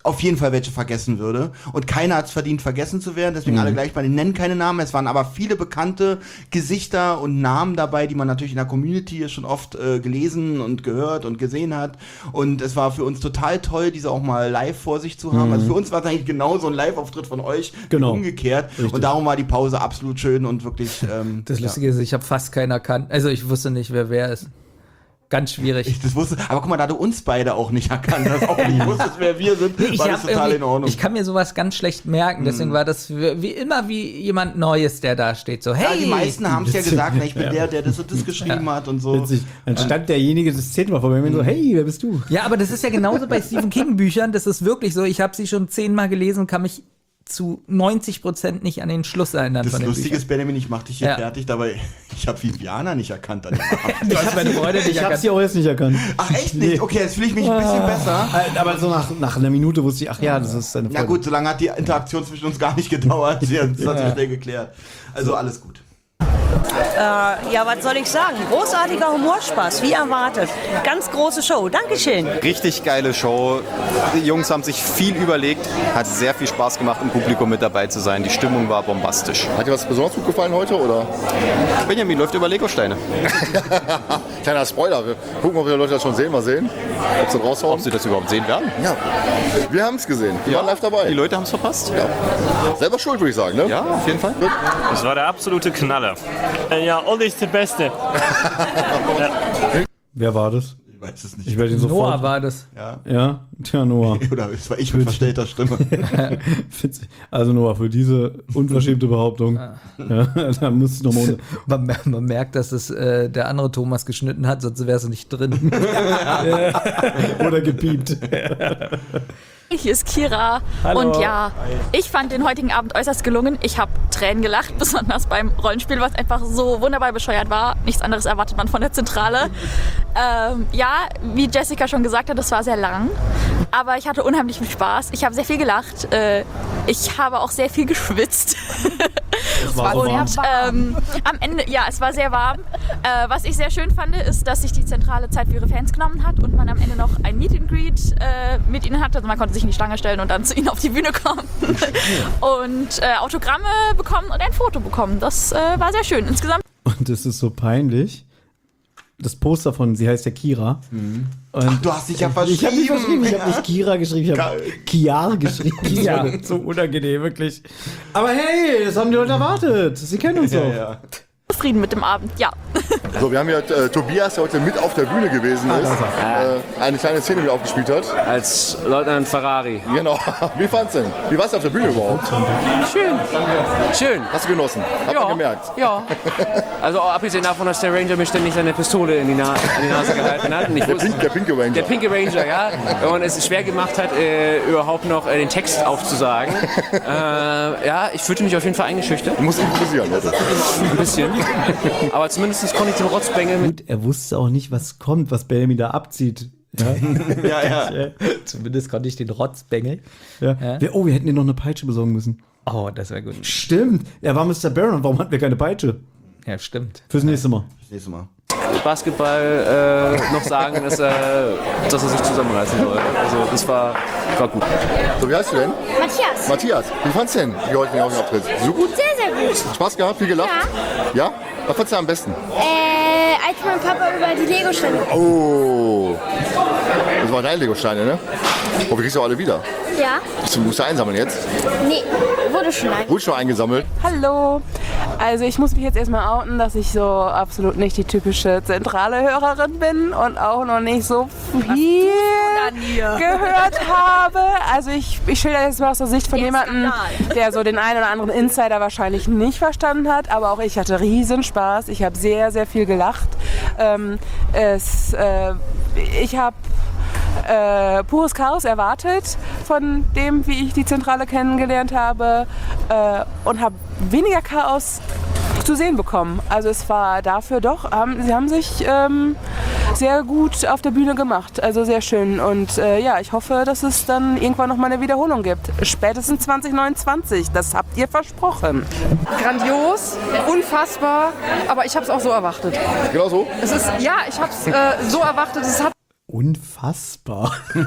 auf jeden Fall welche vergessen würde. Und keiner hat es verdient, vergessen zu werden. Deswegen mhm. alle gleich mal, die nennen keine Namen. Es waren aber viele bekannte Gesichter und Namen dabei, die man natürlich in der Community schon oft äh, gelesen und gehört und gesehen hat. Und es war für uns total toll, diese auch mal live vor sich zu haben. Mhm. Also für uns war es eigentlich genau so ein Live-Auftritt von euch, genau. umgekehrt. Richtig. Und darum war die Pause absolut schön und wirklich... Ähm, das Lustige ja. ist, ich habe fast keinen erkannt. Also ich wusste nicht, wer wer ist. Ganz schwierig. Ich das wusste, aber guck mal, da du uns beide auch nicht erkannt hast, auch nicht wusstest, wer wir sind, ich war das total in Ordnung. Ich kann mir sowas ganz schlecht merken, deswegen mm. war das wie immer wie jemand Neues, der da steht. So, hey! Ja, die meisten haben es ja gesagt, ich bin ja. der, der das und das geschrieben ja. hat und so. Witzig. Dann stand derjenige das zehnmal vor mir und so, hey, wer bist du? Ja, aber das ist ja genauso bei Stephen King Büchern, das ist wirklich so, ich habe sie schon zehnmal gelesen und kann mich zu neunzig Prozent nicht an den Schluss erinnern. Das Lustige ist, Benjamin, ich mach dich hier ja. fertig, dabei ich habe Viviana nicht erkannt. An ich habe meine Freunde nicht ich erkannt. Ich habe sie auch jetzt nicht erkannt. Ach echt nicht? Okay, jetzt fühle ich mich ein bisschen besser. Aber so nach, nach einer Minute wusste ich, ach ja, das ist deine Freundin. Na gut, so lange hat die Interaktion zwischen uns gar nicht gedauert. Sie hat sich ja. schnell geklärt. Also alles gut. Äh, ja, was soll ich sagen? Großartiger Humorspaß, wie erwartet. Ganz große Show. Dankeschön. Richtig geile Show. Die Jungs haben sich viel überlegt. Hat sehr viel Spaß gemacht, im Publikum mit dabei zu sein. Die Stimmung war bombastisch. Hat dir was besonders gut gefallen heute, oder? Benjamin läuft über Legosteine. Kleiner Spoiler. Wir gucken, ob die Leute das schon sehen. Mal sehen, ob sie raushauen. Ob sie das überhaupt sehen werden? Ja. Wir haben es gesehen. Wir ja. waren live dabei. Die Leute haben es verpasst. Ja. Selber schuld, würde ich sagen, ne? Ja, auf jeden Fall. Das war der absolute Knaller. Ja, Olli ist der Beste. ja. Wer war das? Ich weiß es nicht. Ich werde ihn sofort. Noah war das. Ja. Ja, tja, Noah. Oder es war ich mit verstellter Stimme. Also Noah, für diese unverschämte Behauptung, ja, da musst du nochmal... Man, man merkt, dass es äh, der andere Thomas geschnitten hat, sonst wärst du nicht drin. Oder gepiept. Hier ist Kira. Hallo. Und ja, ich fand den heutigen Abend äußerst gelungen. Ich habe Tränen gelacht, besonders beim Rollenspiel, was einfach so wunderbar bescheuert war. Nichts anderes erwartet man von der Zentrale. Ähm, ja, wie Jessica schon gesagt hat, es war sehr lang, aber ich hatte unheimlich viel Spaß. Ich habe sehr viel gelacht. Äh, ich habe auch sehr viel geschwitzt. Es war so und warm. Ähm, am Ende, ja, es war sehr warm. Äh, was ich sehr schön fand, ist, dass sich die Zentrale Zeit für ihre Fans genommen hat und man am Ende noch ein Meet and Greet äh, mit ihnen hatte. Also man konnte sich in die Stange stellen und dann zu ihnen auf die Bühne kommen und äh, Autogramme bekommen und ein Foto bekommen. Das äh, war sehr schön insgesamt. Und es ist so peinlich. Das Poster von, sie heißt ja Kira. Mhm. Und ach, du hast dich ja verschrieben. Ich habe mich verschrieben. Ich habe nicht Kira geschrieben, ich habe Kiar geschrieben. Ja. So unangenehm, wirklich. Aber hey, das haben die Leute erwartet. Sie kennen uns ja, doch. Ja. Zufrieden mit dem Abend, ja. So, wir haben hier äh, Tobias, der heute mit auf der Bühne gewesen ist, äh, eine kleine Szene mit aufgespielt hat. Als Leutnant Ferrari. Genau. Wie fand's denn? Wie war's auf der Bühne überhaupt? Schön. Schön. Hast du genossen? Hat ja. man gemerkt? Ja. Also abgesehen davon, dass der Ranger mir ständig seine Pistole in die, Na- in die Nase gehalten hat. Und ich der, wusste, Pink, der pinke Ranger. Der pinke Ranger, ja. Und es schwer gemacht hat, äh, überhaupt noch äh, den Text aufzusagen. äh, ja, ich fühlte mich auf jeden Fall eingeschüchtert. Du musst improvisieren, Leute. Ein bisschen. Aber zumindest konnte ich den Rotzbengel mit. Gut, er wusste auch nicht, was kommt, was Benjamin da abzieht. Ja, ja. ja. Zumindest konnte ich den Rotzbengel. Ja. Ja. Oh, wir hätten dir noch eine Peitsche besorgen müssen. Oh, das wäre gut. Stimmt. Er war Mister Baron. Warum hatten wir keine Peitsche? Ja, stimmt. Fürs nächste Mal. Fürs nächste Mal. Basketball äh, noch sagen, dass, äh, dass er sich zusammenreißen soll. Also das war, war gut. So, wie heißt du denn? Matthias. Matthias, wie fandst du denn, wie heute den Auftritt? So gut? Sehr, sehr gut. Spaß gehabt, viel gelacht? Ja. Ja? Was fandst du am besten? Äh, als mein Papa über die Lego-Steine. Oh. Das waren deine Lego-Steine, ne? Oh, wir kriegst du alle wieder. Ja. Du musst du einsammeln jetzt? Nee, wurde schon eingesammelt. Wurde schon eingesammelt? Hallo. Also ich muss mich jetzt erstmal outen, dass ich so absolut nicht die typische zentrale Hörerin bin und auch noch nicht so viel gehört habe. Also ich, ich schilder jetzt mal aus der Sicht von jemandem, der so den einen oder anderen Insider wahrscheinlich nicht verstanden hat. Aber auch ich hatte riesen Spaß. Ich habe sehr, sehr viel gelacht. Ähm, es, äh, ich habe Äh, pures Chaos erwartet von dem, wie ich die Zentrale kennengelernt habe äh, und habe weniger Chaos zu sehen bekommen. Also es war dafür doch, haben, sie haben sich ähm, sehr gut auf der Bühne gemacht, also sehr schön und äh, ja, ich hoffe, dass es dann irgendwann noch mal eine Wiederholung gibt. Spätestens zwanzig neunundzwanzig, das habt ihr versprochen. Grandios, unfassbar, aber ich habe es auch so erwartet. Genau so? Es ist, ja, ich habe es äh, so erwartet, es hat Unfassbar.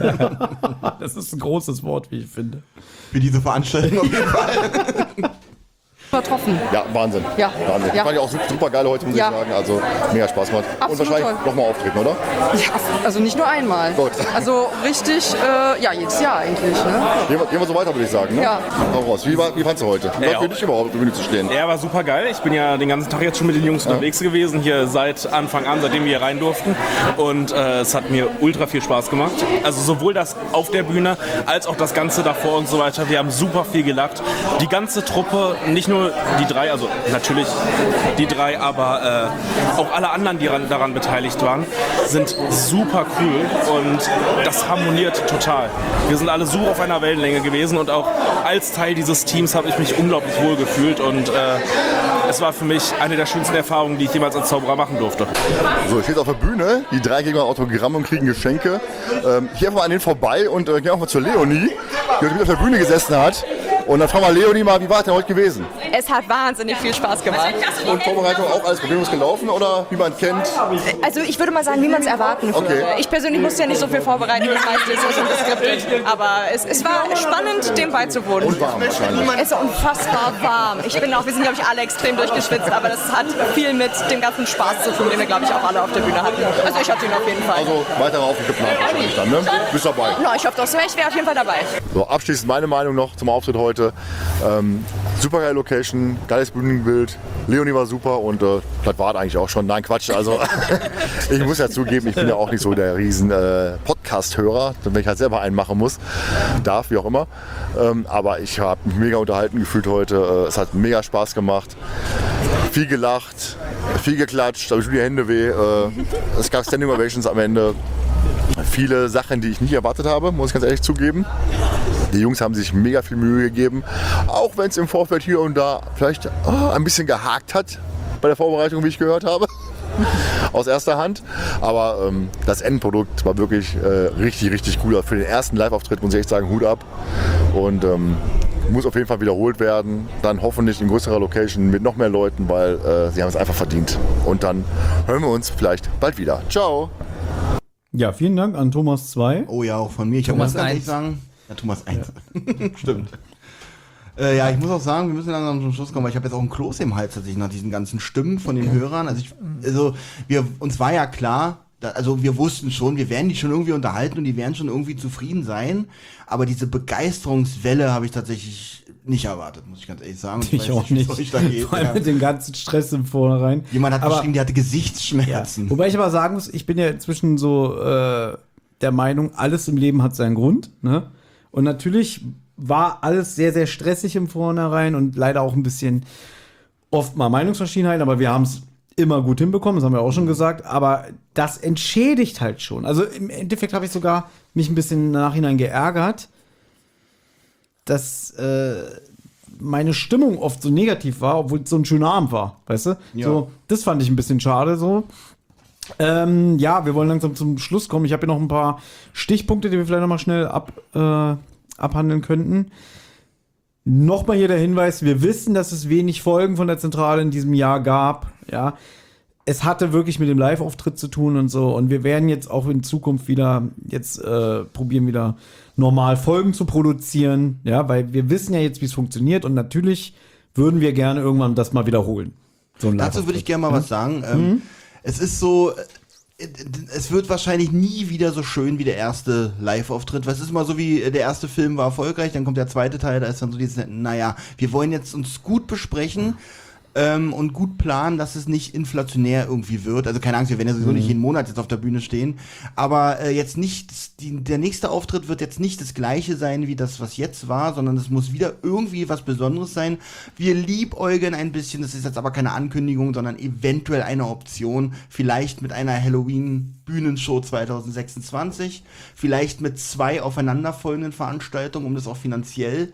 Das ist ein großes Wort, wie ich finde. Für diese Veranstaltung auf jeden Fall. Übertroffen. Ja, Wahnsinn. Ja. Wahnsinn. Ja. Ich fand ja auch super, super geil heute, muss Ja. ich sagen. Also mega Spaß gemacht. Und Absolut wahrscheinlich toll. nochmal auftreten, oder? Ja, also nicht nur einmal. Gut. Also richtig, äh, ja, jedes Jahr eigentlich. Ne? Gehen wir, gehen wir so weiter, würde ich sagen. Ne? Ja. Hau raus. Wie, war, wie fandst du heute? Wie war für dich überhaupt auf der Bühne zu stehen? Er war super geil. Ich bin ja den ganzen Tag jetzt schon mit den Jungs Ja. unterwegs gewesen, hier seit Anfang an, seitdem wir hier rein durften. Und äh, es hat mir ultra viel Spaß gemacht. Also sowohl das auf der Bühne als auch das Ganze davor und so weiter. Wir haben super viel gelacht. Die ganze Truppe, nicht nur die drei, also natürlich die drei, aber äh, auch alle anderen, die daran, daran beteiligt waren, sind super cool und das harmoniert total. Wir sind alle super auf einer Wellenlänge gewesen und auch als Teil dieses Teams habe ich mich unglaublich wohl gefühlt und äh, es war für mich eine der schönsten Erfahrungen, die ich jemals als Zauberer machen durfte. So, ich stehe auf der Bühne, die drei geben ein Autogramm und kriegen Geschenke. Ähm, ich gehe einfach mal an denen vorbei und äh, gehe auch mal zur Leonie, die heute wieder auf der Bühne gesessen hat. Und dann fragen wir Leonie mal, wie war es denn heute gewesen? Es hat wahnsinnig viel Spaß gemacht. Und Vorbereitung auch alles problemlos gelaufen oder wie man kennt? Also ich würde mal sagen, wie man es erwarten würde. Okay. Ich persönlich musste ja nicht so viel vorbereiten, das meiste ist ja schon geskriptet. Aber es, es war spannend, dem beizuwohnen. Und warm wahrscheinlich. Es ist unfassbar warm. Ich bin auch, wir sind glaube ich alle extrem durchgeschwitzt, aber das hat viel mit dem ganzen Spaß zu tun, den wir glaube ich auch alle auf der Bühne hatten. Also ich hatte ihn auf jeden Fall. Also weiter auf geplant wahrscheinlich dann, ne? Bist dabei? No, ich hoffe doch so, ich wäre auf jeden Fall dabei. So, abschließend meine Meinung noch zum Auftritt heute. Ähm, super geile Location, geiles Bühnenbild. Leonie war super und äh, das war es eigentlich auch schon. Nein, Quatsch. Also ich muss ja zugeben, ich bin ja auch nicht so der riesen äh, Podcast-Hörer, wenn ich halt selber einen machen muss. Darf, wie auch immer. Ähm, aber ich habe mich mega unterhalten gefühlt heute. Äh, es hat mega Spaß gemacht. Viel gelacht, viel geklatscht, da habe ich mir die Hände weh. Äh, es gab Standing Ovations am Ende. Viele Sachen, die ich nicht erwartet habe, muss ich ganz ehrlich zugeben. Die Jungs haben sich mega viel Mühe gegeben, auch wenn es im Vorfeld hier und da vielleicht oh, ein bisschen gehakt hat bei der Vorbereitung, wie ich gehört habe, aus erster Hand. Aber ähm, das Endprodukt war wirklich äh, richtig, richtig cool. Für den ersten Live-Auftritt muss ich echt sagen, Hut ab. Und ähm, muss auf jeden Fall wiederholt werden. Dann hoffentlich in größerer Location mit noch mehr Leuten, weil äh, sie haben es einfach verdient. Und dann hören wir uns vielleicht bald wieder. Ciao! Ja, vielen Dank an Thomas zwei. Oh ja, auch von mir. Ich Thomas muss ganz ehrlich eins. sagen, ja, Thomas eins. Stimmt. Äh, ja, ich muss auch sagen, wir müssen langsam zum Schluss kommen, weil ich habe jetzt auch einen Kloß im Hals tatsächlich nach diesen ganzen Stimmen von den Hörern. Also, ich, also wir, uns war ja klar, da, also wir wussten schon, wir werden die schon irgendwie unterhalten und die werden schon irgendwie zufrieden sein. Aber diese Begeisterungswelle habe ich tatsächlich nicht erwartet, muss ich ganz ehrlich sagen. Und Ich weiß auch wie nicht. es euch da geht, Vor allem ja. mit dem ganzen Stress im Vornherein. Jemand hat Aber- geschrieben, der hatte Gesichtsschmerzen. Wobei ich aber sagen muss, ich bin ja inzwischen so äh, der Meinung, alles im Leben hat seinen Grund. Ne? Und natürlich war alles sehr, sehr stressig im Vornherein und leider auch ein bisschen oft mal Meinungsverschiedenheit, aber wir haben es immer gut hinbekommen, das haben wir auch schon gesagt, aber das entschädigt halt schon. Also im Endeffekt habe ich sogar mich ein bisschen im Nachhinein geärgert, dass äh, meine Stimmung oft so negativ war, obwohl es so ein schöner Abend war, weißt du? Ja. So, das fand ich ein bisschen schade so. Ähm, ja, wir wollen langsam zum Schluss kommen. Ich habe hier noch ein paar Stichpunkte, die wir vielleicht noch mal schnell ab, äh, abhandeln könnten. Nochmal hier der Hinweis, wir wissen, dass es wenig Folgen von der Zentrale in diesem Jahr gab. Ja, es hatte wirklich mit dem Live-Auftritt zu tun und so. Und wir werden jetzt auch in Zukunft wieder jetzt äh, probieren, wieder normal Folgen zu produzieren. Ja, weil wir wissen ja jetzt, wie es funktioniert. Und natürlich würden wir gerne irgendwann das mal wiederholen. So ein Dazu würde ich gerne mal Live-Auftritt. was sagen. Mhm. Ähm, es ist so, äh, es wird wahrscheinlich nie wieder so schön wie der erste Live-Auftritt. Weil es ist mal so wie, äh, der erste Film war erfolgreich, dann kommt der zweite Teil, da ist dann so dieses, naja, wir wollen jetzt uns gut besprechen. Ähm, und gut planen, dass es nicht inflationär irgendwie wird. Also keine Angst, wir werden ja sowieso Mhm. nicht jeden Monat jetzt auf der Bühne stehen. Aber äh, jetzt nicht, die, der nächste Auftritt wird jetzt nicht das gleiche sein wie das, was jetzt war, sondern es muss wieder irgendwie was Besonderes sein. Wir liebäugeln ein bisschen, das ist jetzt aber keine Ankündigung, sondern eventuell eine Option. Vielleicht mit einer Halloween-Bühnenshow zwanzig sechsundzwanzig. Vielleicht mit zwei aufeinanderfolgenden Veranstaltungen, um das auch finanziell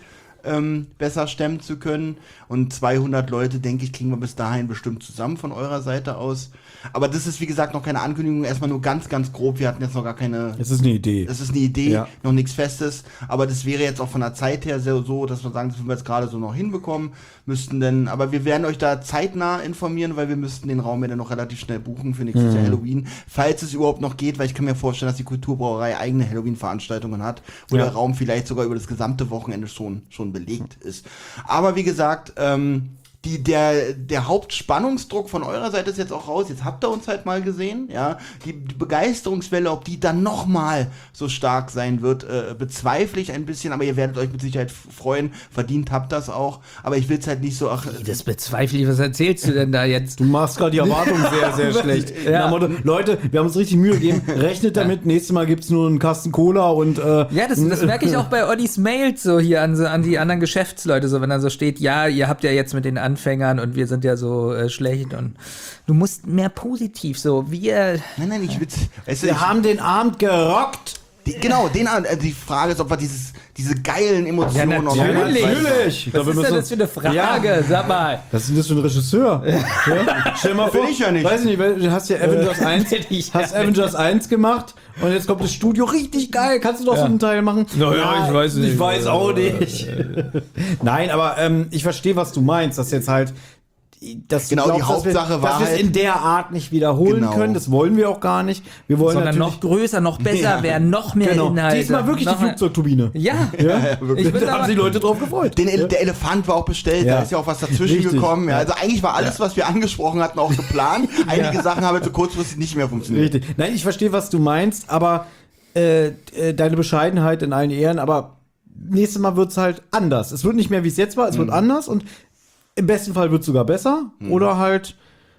ähm, besser stemmen zu können. Und zweihundert Leute, denke ich, kriegen wir bis dahin bestimmt zusammen von eurer Seite aus. Aber das ist, wie gesagt, noch keine Ankündigung, erstmal nur ganz, ganz grob. Wir hatten jetzt noch gar keine... Es ist eine Idee. Es ist eine Idee, Ja. noch nichts Festes. Aber das wäre jetzt auch von der Zeit her so, so dass wir sagen, das würden wir jetzt gerade so noch hinbekommen. Müssten denn, aber wir werden euch da zeitnah informieren, weil wir müssten den Raum ja dann noch relativ schnell buchen für nächstes Mhm. Jahr Halloween. Falls es überhaupt noch geht, weil ich kann mir vorstellen, dass die Kulturbrauerei eigene Halloween-Veranstaltungen hat, wo Ja. der Raum vielleicht sogar über das gesamte Wochenende schon, schon belegt ist. Aber wie gesagt, ähm, die, der, der Hauptspannungsdruck von eurer Seite ist jetzt auch raus. Jetzt habt ihr uns halt mal gesehen, ja. Die, die Begeisterungswelle, ob die dann nochmal so stark sein wird, äh, bezweifle ich ein bisschen, aber ihr werdet euch mit Sicherheit freuen. Verdient habt das auch. Aber ich will es halt nicht so, ach. Das bezweifle ich. Was erzählst du denn da jetzt? Du machst gerade die Erwartungen sehr, sehr schlecht. Ja. Motto, Leute, wir haben uns richtig Mühe gegeben. Rechnet damit, nächstes Mal gibt's nur einen Kasten Cola und äh, Ja, das, das merke ich auch bei Ollis Mails so hier an, so an die anderen Geschäftsleute, so wenn dann so steht, ja, ihr habt ja jetzt mit den Anfängern und wir sind ja so äh, schlecht und du musst mehr positiv so, wir... Nein, nein, ich will... Wir ich, haben den Abend gerockt. Die, genau, den, äh, die Frage ist, ob wir dieses, diese geilen Emotionen Ja, noch natürlich. Natürlich. Was ist denn das für eine Frage? Sag mal. Was ist denn das für ein Regisseur? Ja? Stell mal vor, Bin ich ja nicht. weiß ich nicht, du hast ja Avengers eins, hast Avengers eins gemacht und jetzt kommt das Studio richtig geil. Kannst du doch so einen Teil machen? Naja, ich weiß nicht. Ich weiß auch nicht. Nein, aber ähm, ich verstehe, was du meinst, dass jetzt halt dass du Genau, die glaubst, dass wir- Hauptsache war dass wir es halt- in der Art nicht wiederholen Genau. können. Das wollen wir auch gar nicht. Wir wollen Sondern natürlich noch größer, noch besser Ja. werden, noch mehr genau. Inhalte. Diesmal wirklich die noch mehr- Flugzeugturbine. Ja, Ja, Ich bin da aber- haben sich die Leute drauf gefreut. Den El der Elefant war auch bestellt, Ja. da ist ja auch was dazwischen Richtig. gekommen. Ja. Also eigentlich war alles, was wir angesprochen hatten, auch geplant. Einige Sachen haben jetzt so kurzfristig nicht mehr funktioniert. Richtig. Nein, ich verstehe, was du meinst, aber äh, äh, deine Bescheidenheit in allen Ehren, aber nächstes Mal wird's halt anders. Es wird nicht mehr, wie es jetzt war, es wird anders und im besten Fall wird's sogar besser oder halt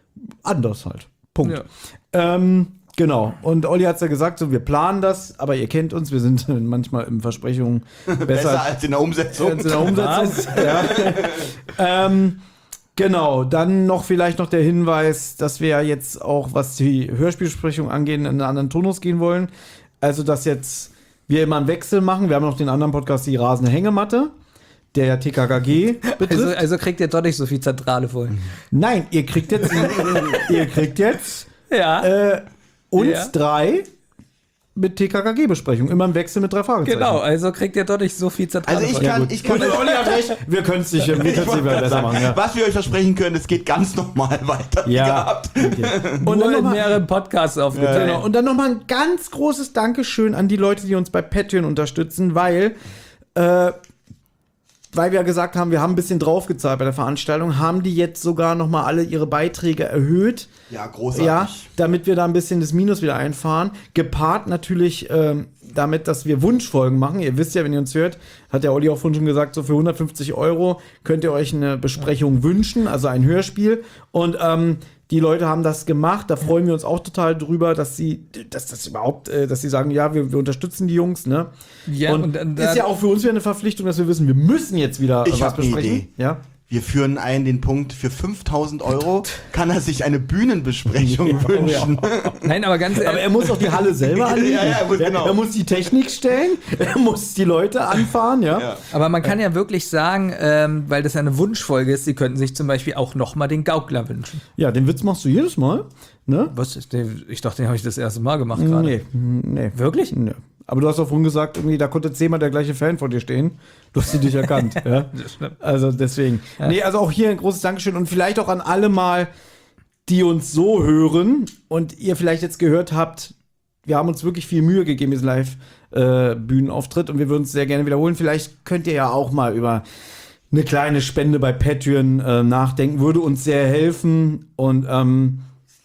anders halt. Punkt. Ja. Ähm, genau. Und Olli hat's ja gesagt, so wir planen das, aber ihr kennt uns, wir sind manchmal in Versprechungen besser, Besser als in der Umsetzung. als in der Umsetzung. Ja. ähm, Genau, dann noch vielleicht noch der Hinweis, dass wir ja jetzt auch, was die Hörspielsprechung angeht, in einen anderen Tonus gehen wollen. Also, dass jetzt wir immer einen Wechsel machen. Wir haben noch den anderen Podcast, die rasende Hängematte, der ja T K K G betrifft. Also, also kriegt ihr doch nicht so viel zentrale Folgen. Nein, ihr kriegt jetzt, ihr kriegt jetzt Ja. äh, uns Ja. drei mit T K K G-Besprechung. Immer im Wechsel mit drei Fragezeichen. Genau, also kriegt ihr doch nicht so viel zentrale Also ich Folgen. kann, ich kann Gut, Olli hat recht. Wir können es nicht, wir können's nicht mehr besser machen. Ja. Was wir euch versprechen können, es geht ganz normal weiter. wie Ja. gehabt. Und Nur dann in noch mal, mehreren Podcasts aufgeteilt. genau. Und dann nochmal ein ganz großes Dankeschön an die Leute, die uns bei Patreon unterstützen, weil, äh, weil wir ja gesagt haben, wir haben ein bisschen draufgezahlt bei der Veranstaltung, haben die jetzt sogar nochmal alle ihre Beiträge erhöht. Ja, großartig. Ja, damit wir da ein bisschen das Minus wieder einfahren. Gepaart natürlich ähm, damit, dass wir Wunschfolgen machen. Ihr wisst ja, wenn ihr uns hört, hat der Olli auch vorhin schon gesagt, so für hundertfünfzig Euro könnt ihr euch eine Besprechung wünschen, also ein Hörspiel. Und ähm, die Leute haben das gemacht. Da freuen wir uns auch total drüber, dass sie, dass das überhaupt, äh, dass sie sagen, ja, wir, wir unterstützen die Jungs, ne? Ja, und, und dann- ist ja auch für uns wieder eine Verpflichtung, dass wir wissen, wir müssen jetzt wieder Ich was hab eine besprechen. Idee. Ja. Wir führen ein den Punkt, für fünftausend Euro kann er sich eine Bühnenbesprechung wünschen. Nein, aber ganz Aber ehrlich, er muss auch die Halle selber anlegen. Ja, ja, er muss- genau. Er muss die Technik stellen, er muss die Leute anfahren, ja. Ja. aber man kann ja wirklich sagen, ähm, weil das ja eine Wunschfolge ist, sie könnten sich zum Beispiel auch nochmal den Gaukler wünschen. Ja, den Witz machst du jedes Mal, ne? Was ist der? Ich dachte, den habe ich das erste Mal gemacht gerade. Nee, nee. Wirklich? Nee. Aber du hast doch vorhin gesagt, irgendwie, da konnte zehnmal der gleiche Fan vor dir stehen. Du hast sie dich erkannt, ja. Also deswegen. Nee, also auch hier ein großes Dankeschön und vielleicht auch an alle mal, die uns so hören und ihr vielleicht jetzt gehört habt, wir haben uns wirklich viel Mühe gegeben, diesen Live-Bühnenauftritt und wir würden es sehr gerne wiederholen. Vielleicht könnt ihr ja auch mal über eine kleine Spende bei Patreon äh, nachdenken, würde uns sehr helfen und ähm,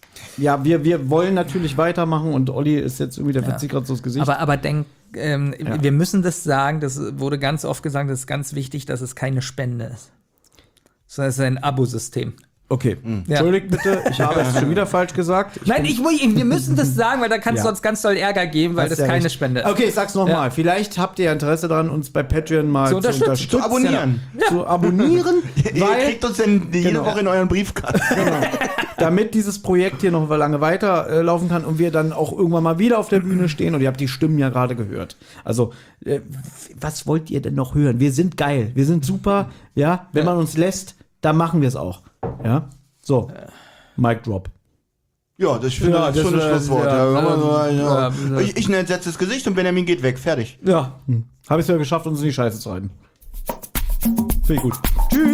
ja, wir, wir wollen natürlich weitermachen und Olli ist jetzt irgendwie, der verzieht gerade so das Gesicht. Aber, aber denk, ähm, Ja. wir müssen das sagen, das wurde ganz oft gesagt, das ist ganz wichtig, dass es keine Spende ist. Sondern es ist ein Abosystem. Okay, entschuldigt bitte, ich habe es schon wieder falsch gesagt. Ich Nein, ich, wir müssen das sagen, weil da kann es Ja. sonst ganz doll Ärger geben, weil Hast das ja keine recht. Spende ist. Okay, ich sag's nochmal. Ja. Vielleicht habt ihr Interesse daran, uns bei Patreon mal Zu zu unterstützen. unterstützen. Zu abonnieren. Ja. Zu abonnieren, Ihr weil, kriegt uns denn jede Genau. Woche in euren Briefkasten. damit dieses Projekt hier noch lange weiterlaufen kann und wir dann auch irgendwann mal wieder auf der Bühne stehen. Und ihr habt die Stimmen ja gerade gehört. Also, äh, was wollt ihr denn noch hören? Wir sind geil, wir sind super. Ja, wenn man uns lässt, dann machen wir es auch. Ja, so. Mic Drop. Ja, das, ich finde, Ja, das ist das schon ein wär- Schlusswort. ja, Ja, kann man ähm, sagen, ja. ja, Ich, ich ein entsetztes Gesicht und Benjamin geht weg. Fertig. Ja, hm. habe ich es ja geschafft, uns in die Scheiße zu reiten. Finde ich gut. Tschüss.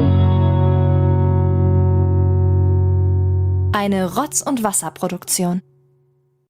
Eine Rotz- und Wasserproduktion.